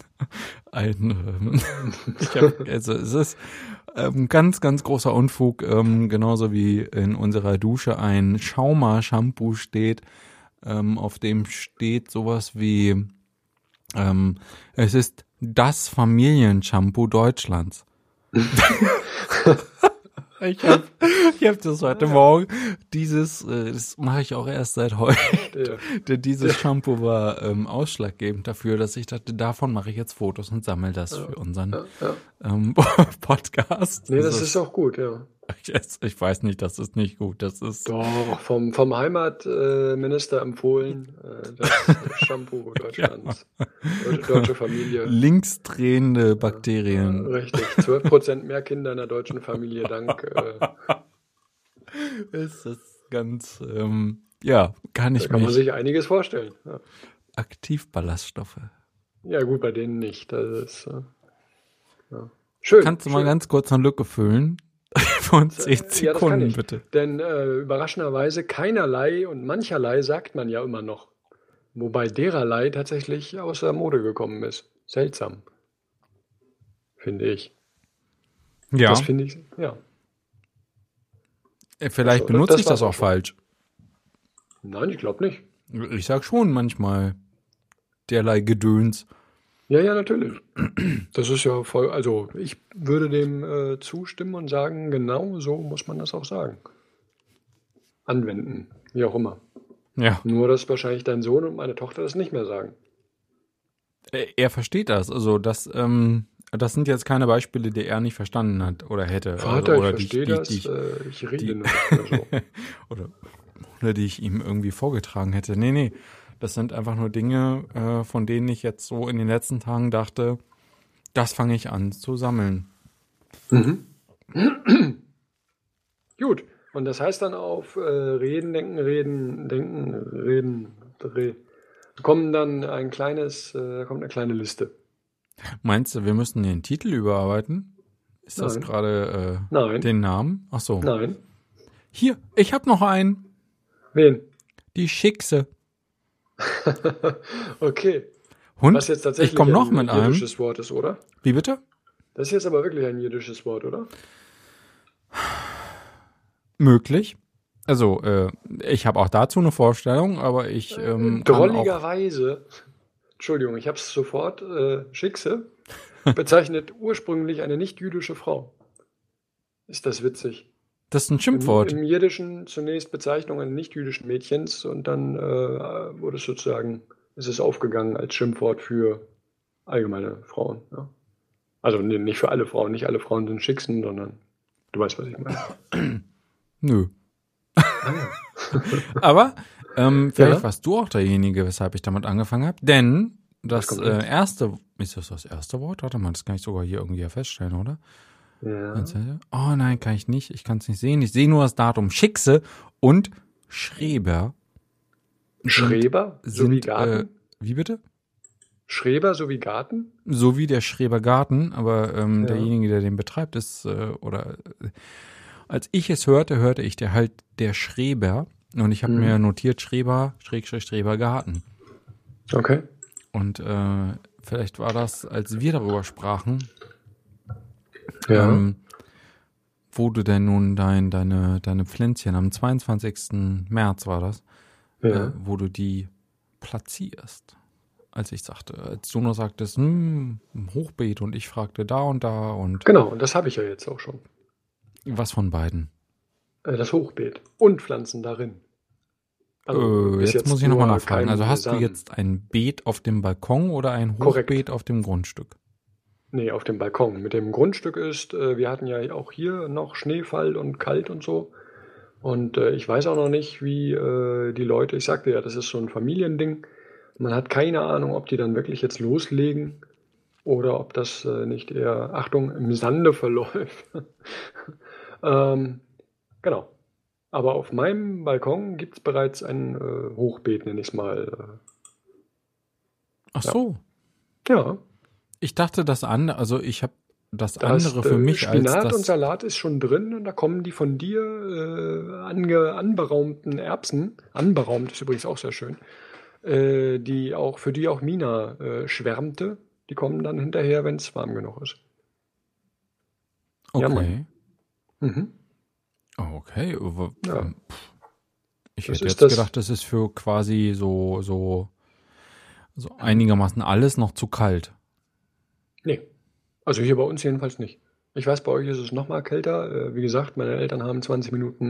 es ist ganz, ganz großer Unfug, genauso wie in unserer Dusche ein Schauma-Shampoo steht, auf dem steht sowas wie es ist das Familienshampoo Deutschlands. Ich hab das heute Morgen, das mache ich auch erst seit heute, denn dieses Shampoo war ausschlaggebend dafür, dass ich dachte, davon mache ich jetzt Fotos und sammle das für unseren Podcast. Nee, das ist auch gut, ja. Ich weiß nicht, das ist nicht gut. Das ist doch vom Heimatminister empfohlen, das Shampoo Deutschlands. Deutsche Familie. Linksdrehende Bakterien. Richtig, 12% mehr Kinder in der deutschen Familie, dank. Es ist ganz, kann ich da kann man sich einiges vorstellen. Ja. Aktivballaststoffe. Ja gut, bei denen nicht. Das ist, schön. Kannst du mal ganz kurz eine Lücke füllen? Von 10 Sekunden, bitte. Denn überraschenderweise keinerlei und mancherlei sagt man ja immer noch. Wobei dererlei tatsächlich aus der Mode gekommen ist. Seltsam. Finde ich. Ja. Das finde ich, ja. Vielleicht benutze ich das auch falsch. Nein, ich glaube nicht. Ich sag schon manchmal derlei Gedöns. Ja, natürlich. Das ist ja voll, also ich würde dem zustimmen und sagen, genau so muss man das auch sagen. Anwenden, wie auch immer. Ja. Nur, dass wahrscheinlich dein Sohn und meine Tochter das nicht mehr sagen. Er versteht das, also das sind jetzt keine Beispiele, die er nicht verstanden hat oder hätte. Vater, oder ich verstehe das, ich rede nur so. oder die ich ihm irgendwie vorgetragen hätte. Nee. Das sind einfach nur Dinge, von denen ich jetzt so in den letzten Tagen dachte, das fange ich an zu sammeln. Mhm. Gut, und das heißt dann auf Reden, Denken, kommt dann eine kleine Liste. Meinst du, wir müssen den Titel überarbeiten? Ist das gerade den Namen? Ach so. Nein. Hier, ich habe noch einen. Wen? Die Schickse. Okay. Hund, Was jetzt tatsächlich ich komme noch ein mit einem. jiddisches Wort ist, oder? Wie bitte? Das ist jetzt aber wirklich ein jiddisches Wort, oder? Möglich. Also, ich habe auch dazu eine Vorstellung, aber ich kann auch... Drolligerweise, Entschuldigung, ich habe es sofort, Schickse bezeichnet ursprünglich eine nicht-jüdische Frau. Ist das witzig? Das ist ein Schimpfwort. Im Jiddischen zunächst Bezeichnung eines nicht-jüdischen Mädchens und dann wurde es sozusagen, ist es aufgegangen als Schimpfwort für allgemeine Frauen. Ja. Also nicht für alle Frauen, nicht alle Frauen sind Schicksen, sondern du weißt, was ich meine. Nö. Aber vielleicht warst du auch derjenige, weshalb ich damit angefangen habe. Denn das erste, ist das erste Wort? Warte mal, das kann ich sogar hier irgendwie feststellen, oder? Ja. Oh nein, kann ich nicht. Ich kann es nicht sehen. Ich sehe nur das Datum. Schickse und Schreber. Schreber? So wie Garten? Wie bitte? Schreber so wie Garten? So wie der Schrebergarten, aber derjenige, der den betreibt, ist, als ich es hörte ich der Schreber und ich habe mir notiert Schreber, Schrebergarten. Okay. Und vielleicht war das, als wir darüber sprachen, wo du denn nun deine Pflänzchen am 22. März war das, wo du die platzierst. Als du nur sagtest, Hochbeet und ich fragte da und da und... Genau, und das habe ich ja jetzt auch schon. Was von beiden? Das Hochbeet und Pflanzen darin. Also jetzt muss ich nochmal nachfragen. Also hast du jetzt ein Beet auf dem Balkon oder ein Hochbeet auf dem Grundstück? Nee, auf dem Balkon. Mit dem Grundstück ist, wir hatten ja auch hier noch Schneefall und kalt und so. Und ich weiß auch noch nicht, wie die Leute, ich sagte ja, das ist so ein Familiending. Man hat keine Ahnung, ob die dann wirklich jetzt loslegen oder ob das nicht eher, Achtung, im Sande verläuft. Genau. Aber auf meinem Balkon gibt es bereits ein Hochbeet, nenne ich es mal. Ach so. Ja. Ich dachte, das andere, also ich habe das andere für mich Spinat als das... und Salat ist schon drin und da kommen die von dir anberaumten Erbsen, anberaumt ist übrigens auch sehr schön, für die auch Mina schwärmte, die kommen dann hinterher, wenn es warm genug ist. Okay. Ja, mhm. Okay. Ja. Ich hätte jetzt gedacht, das ist für quasi so einigermaßen alles noch zu kalt. Nee, also hier bei uns jedenfalls nicht. Ich weiß, bei euch ist es noch mal kälter. Wie gesagt, meine Eltern haben 20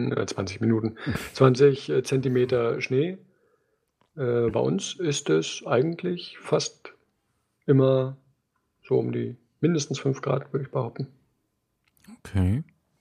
Zentimeter Schnee. Bei uns ist es eigentlich fast immer so um die mindestens 5 Grad, würde ich behaupten. Okay.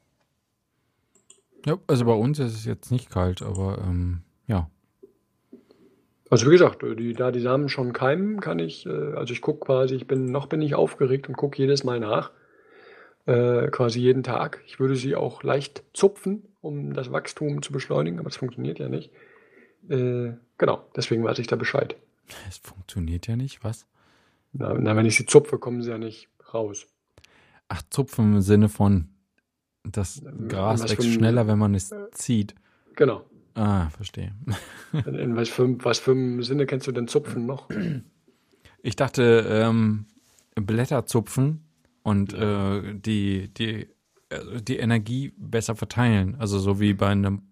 Ja, also bei uns ist es jetzt nicht kalt, aber ja. Also wie gesagt, da die Samen schon keimen, kann ich, also ich gucke quasi, bin ich aufgeregt und gucke jedes Mal nach, quasi jeden Tag. Ich würde sie auch leicht zupfen, um das Wachstum zu beschleunigen, aber es funktioniert ja nicht. Genau, deswegen weiß ich da Bescheid. Es funktioniert ja nicht, was? Na, wenn ich sie zupfe, kommen sie ja nicht raus. Ach, zupfen im Sinne von, das Gras wächst schneller, wenn man es zieht. Genau. Ah, verstehe. In was für einem Sinne kennst du denn Zupfen noch? Ich dachte, Blätter zupfen und die Energie besser verteilen. Also so wie bei einem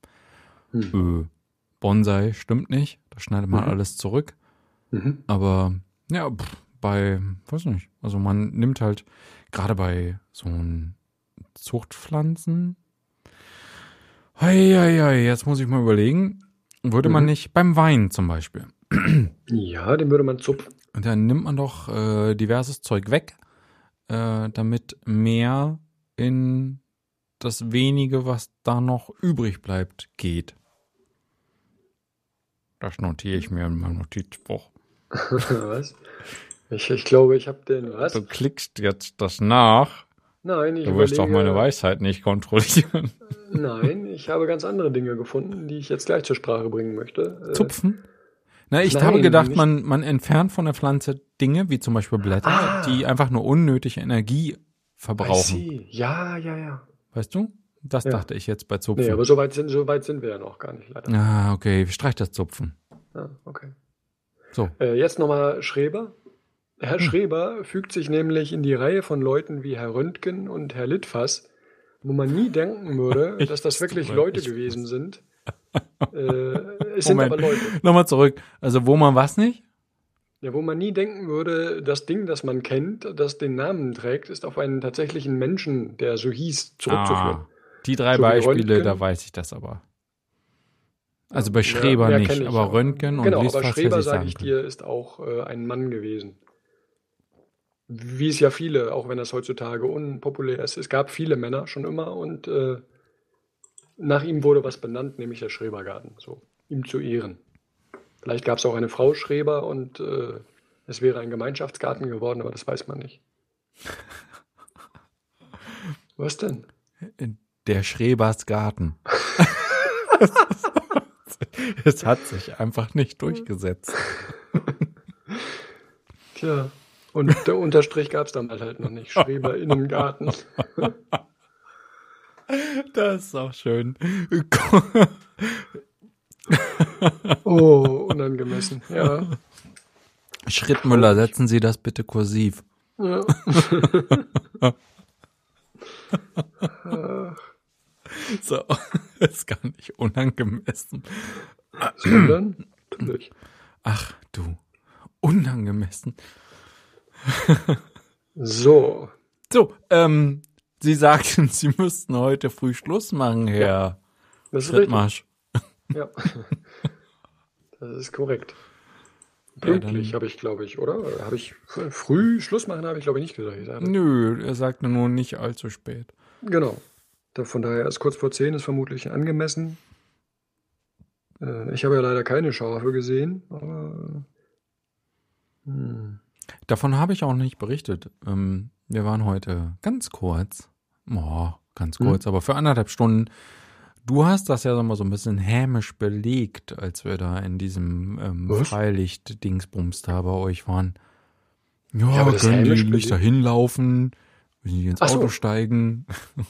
Bonsai, stimmt nicht. Da schneidet man alles zurück. Aber ja, weiß nicht. Also man nimmt halt, gerade bei so Zuchtpflanzen, jetzt muss ich mal überlegen, würde man nicht beim Wein zum Beispiel. Ja, den würde man zupfen. Und dann nimmt man doch diverses Zeug weg, damit mehr in das wenige, was da noch übrig bleibt, geht. Das notiere ich mir in meinem Notizbuch. Was? Ich glaube, ich habe den, was? Du klickst jetzt das nach. Nein, ich Du wirst doch meine Weisheit nicht kontrollieren. Nein, ich habe ganz andere Dinge gefunden, die ich jetzt gleich zur Sprache bringen möchte. Zupfen? Na, ich habe gedacht, man entfernt von der Pflanze Dinge, wie zum Beispiel Blätter, die einfach nur unnötige Energie verbrauchen. Ja. Weißt du? Das dachte ich jetzt bei Zupfen. Nee, aber so weit sind wir ja noch gar nicht, leider. Ah, okay. Streich das Zupfen. Ah, okay. So. Jetzt nochmal Schreber. Herr Schreber fügt sich nämlich in die Reihe von Leuten wie Herr Röntgen und Herr Littfass, wo man nie denken würde, dass das wirklich Leute gewesen sind. Es sind aber Leute. Nochmal zurück. Also wo man was nicht? Ja, wo man nie denken würde, das Ding, das man kennt, das den Namen trägt, ist auf einen tatsächlichen Menschen, der so hieß, zurückzuführen. Die 3 so Beispiele, da weiß ich das aber. Also bei Schreber nicht, aber Röntgen und Genau, aber Schreber, sage ich dir, ist auch ein Mann gewesen. Wie es ja viele, auch wenn das heutzutage unpopulär ist. Es gab viele Männer schon immer und nach ihm wurde was benannt, nämlich der Schrebergarten, so ihm zu Ehren. Vielleicht gab es auch eine Frau Schreber und es wäre ein Gemeinschaftsgarten geworden, aber das weiß man nicht. Was denn? Der Schrebersgarten. Es hat sich einfach nicht durchgesetzt. Tja, und der Unterstrich gab es dann halt noch nicht. Schreber-Innengarten. Das ist auch schön. Oh, unangemessen, ja. Schrittmüller, setzen Sie das bitte kursiv. Ja. So, ist gar nicht unangemessen. Sondern, natürlich. Ach du, unangemessen. So. So, Sie sagten, Sie müssten heute früh Schluss machen, Herr Schrittmarsch. Ja, das ist korrekt. Pünktlich habe ich, glaube ich, oder? Habe ich früh Schluss machen, habe ich, glaube ich, nicht gesagt. Nö, er sagte nur nicht allzu spät. Genau. Von daher ist kurz vor 10 ist vermutlich angemessen. Ich habe ja leider keine Schafe gesehen, aber davon habe ich auch nicht berichtet. Wir waren heute ganz kurz, aber für 1,5 Stunden. Du hast das ja so ein bisschen hämisch belegt, als wir da in diesem Freilicht-Dingsbums da bei euch waren. Ja, aber können die nicht da hinlaufen, wenn die ins Auto steigen,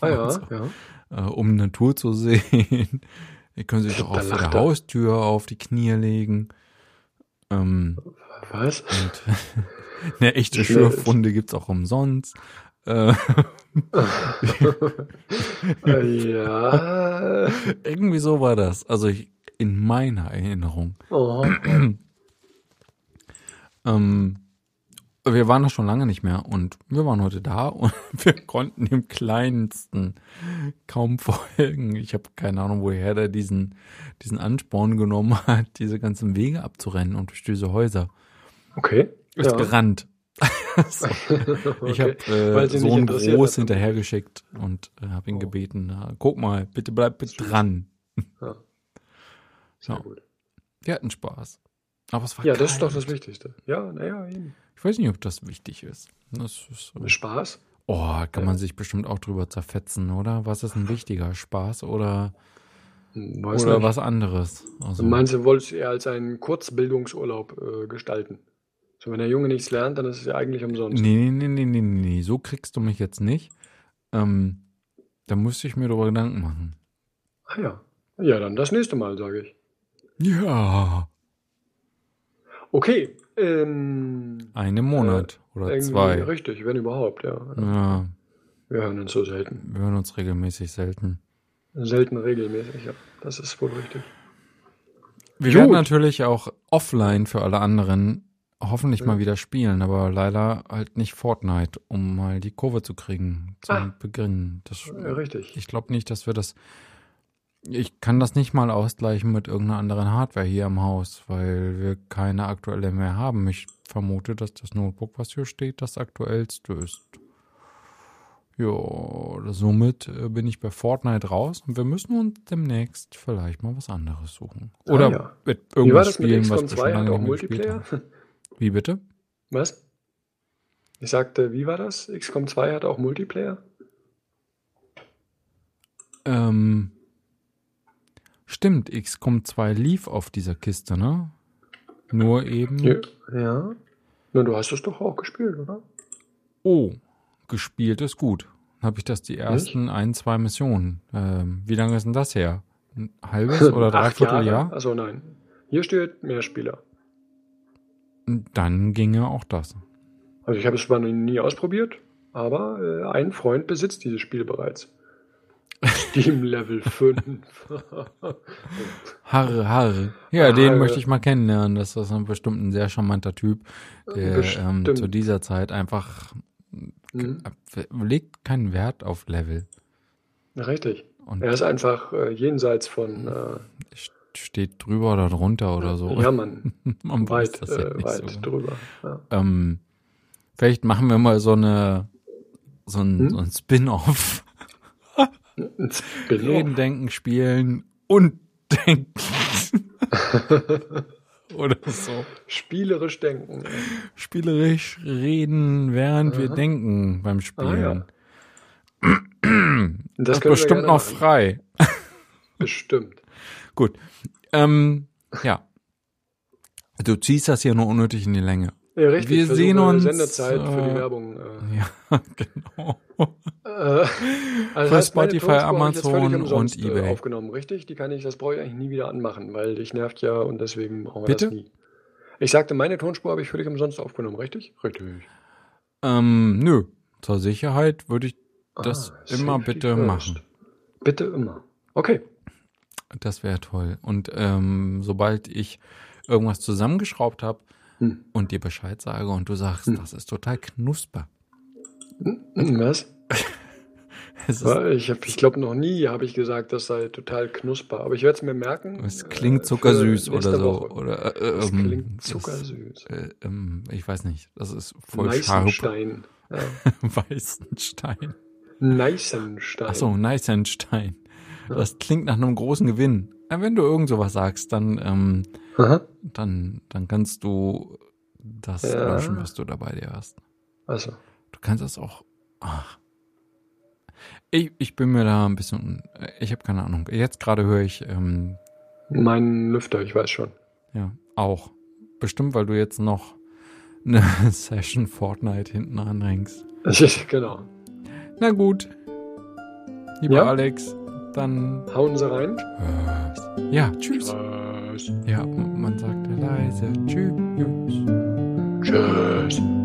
um Natur zu sehen. Die können sich doch auch vor der Haustür auf die Knie legen. Was? Und eine echte Schürfwunde gibt's auch umsonst. Ja. Irgendwie so war das. Also in meiner Erinnerung. Oh. Wir waren da schon lange nicht mehr und wir waren heute da und wir konnten im Kleinsten kaum folgen. Ich habe keine Ahnung, woher der diesen Ansporn genommen hat, diese ganzen Wege abzurennen und durch diese Häuser. Okay. Ist gerannt. So. Okay. Ich habe Sohn groß hinterhergeschickt und habe ihn gebeten, guck mal, bitte bleib dran. Ja. Sehr gut. Wir hatten Spaß. Aber es war kalt. Das ist doch das Wichtigste. Ja, eben. Ich weiß nicht, ob das wichtig ist. Das ist Spaß? Oh, kann man sich bestimmt auch drüber zerfetzen, oder? Was ist ein wichtiger? Spaß oder was anderes? Also, meinst du, wolltest du eher als einen Kurzbildungsurlaub gestalten? So, wenn der Junge nichts lernt, dann ist es ja eigentlich umsonst. Nee. So kriegst du mich jetzt nicht. Da müsste ich mir darüber Gedanken machen. Ah ja. Ja, dann das nächste Mal, sage ich. Ja. Okay. Einen Monat oder 2. Richtig, wenn überhaupt, ja. Wir hören uns so selten. Wir hören uns regelmäßig selten. Selten regelmäßig, ja. Das ist wohl richtig. Wir werden natürlich auch offline für alle anderen hoffentlich mal wieder spielen, aber leider halt nicht Fortnite, um mal die Kurve zu kriegen zum Beginn. Richtig. Ich glaube nicht, dass wir das. Ich kann das nicht mal ausgleichen mit irgendeiner anderen Hardware hier im Haus, weil wir keine aktuelle mehr haben. Ich vermute, dass das Notebook, was hier steht, das aktuellste ist. Ja, somit bin ich bei Fortnite raus und wir müssen uns demnächst vielleicht mal was anderes suchen. Oder mit irgendwas spielen, was wir schon lange nicht mehr gespielt haben. Wie bitte? Was? Ich sagte, wie war das? XCOM 2 hat auch Multiplayer? Stimmt, XCOM 2 lief auf dieser Kiste, ne? Nur eben... Ja. Na, du hast es doch auch gespielt, oder? Oh, gespielt ist gut. habe ich das die ersten 1-2 Missionen. Wie lange ist denn das her? Ein halbes oder dreiviertel Jahr? Also nein. Hier steht Mehrspieler. Dann ginge auch das. Also ich habe es zwar noch nie ausprobiert, aber ein Freund besitzt dieses Spiel bereits. Steam Level 5. Harre. Ja, den möchte ich mal kennenlernen. Das ist bestimmt ein sehr charmanter Typ, der zu dieser Zeit einfach legt keinen Wert auf Level. Richtig. Und er ist einfach jenseits von... steht drüber oder drunter oder so. Ja, man weit so drüber. Ja. Vielleicht machen wir mal so ein Spin-off. Reden, denken, spielen und denken. Oder so. Spielerisch denken. Spielerisch reden, während wir denken beim Spielen. Das ist bestimmt noch frei. Bestimmt. Gut. Ja. Du ziehst das hier nur unnötig in die Länge. Ja, richtig. Wir sehen uns. Sendezeit für die Werbung. Ja, genau. Also für Spotify, Amazon und eBay. Aufgenommen, richtig? Das brauche ich eigentlich nie wieder anmachen, weil dich nervt ja und deswegen brauchen wir das nie. Ich sagte, meine Tonspur habe ich völlig umsonst aufgenommen, richtig? Richtig. Nö. Zur Sicherheit würde ich das immer bitte machen. Bitte immer. Okay. Das wäre toll. Und sobald ich irgendwas zusammengeschraubt habe und dir Bescheid sage und du sagst, das ist total knusper. Was? Ich glaube, noch nie habe ich gesagt, das sei total knusper. Aber ich werde es mir merken. Es klingt zuckersüß oder so. Oder, es klingt zuckersüß. Ich weiß nicht. Das ist voll Weißenstein. Ja. Weißenstein. Neißenstein. Achso, Neißenstein. Das klingt nach einem großen Gewinn. Wenn du irgend sowas sagst, dann kannst du das löschen, was du dabei dir hast. Also. Du kannst das auch. Ach. Ich bin mir da ein bisschen. Ich habe keine Ahnung. Jetzt gerade höre ich. Meinen Lüfter, ich weiß schon. Ja, auch. Bestimmt, weil du jetzt noch eine Session Fortnite hinten anhängst. Genau. Na gut. Lieber Alex, dann. Hauen Sie rein. Ja, tschüss. Ja, man sagt leise. Tschüss. Tschüss.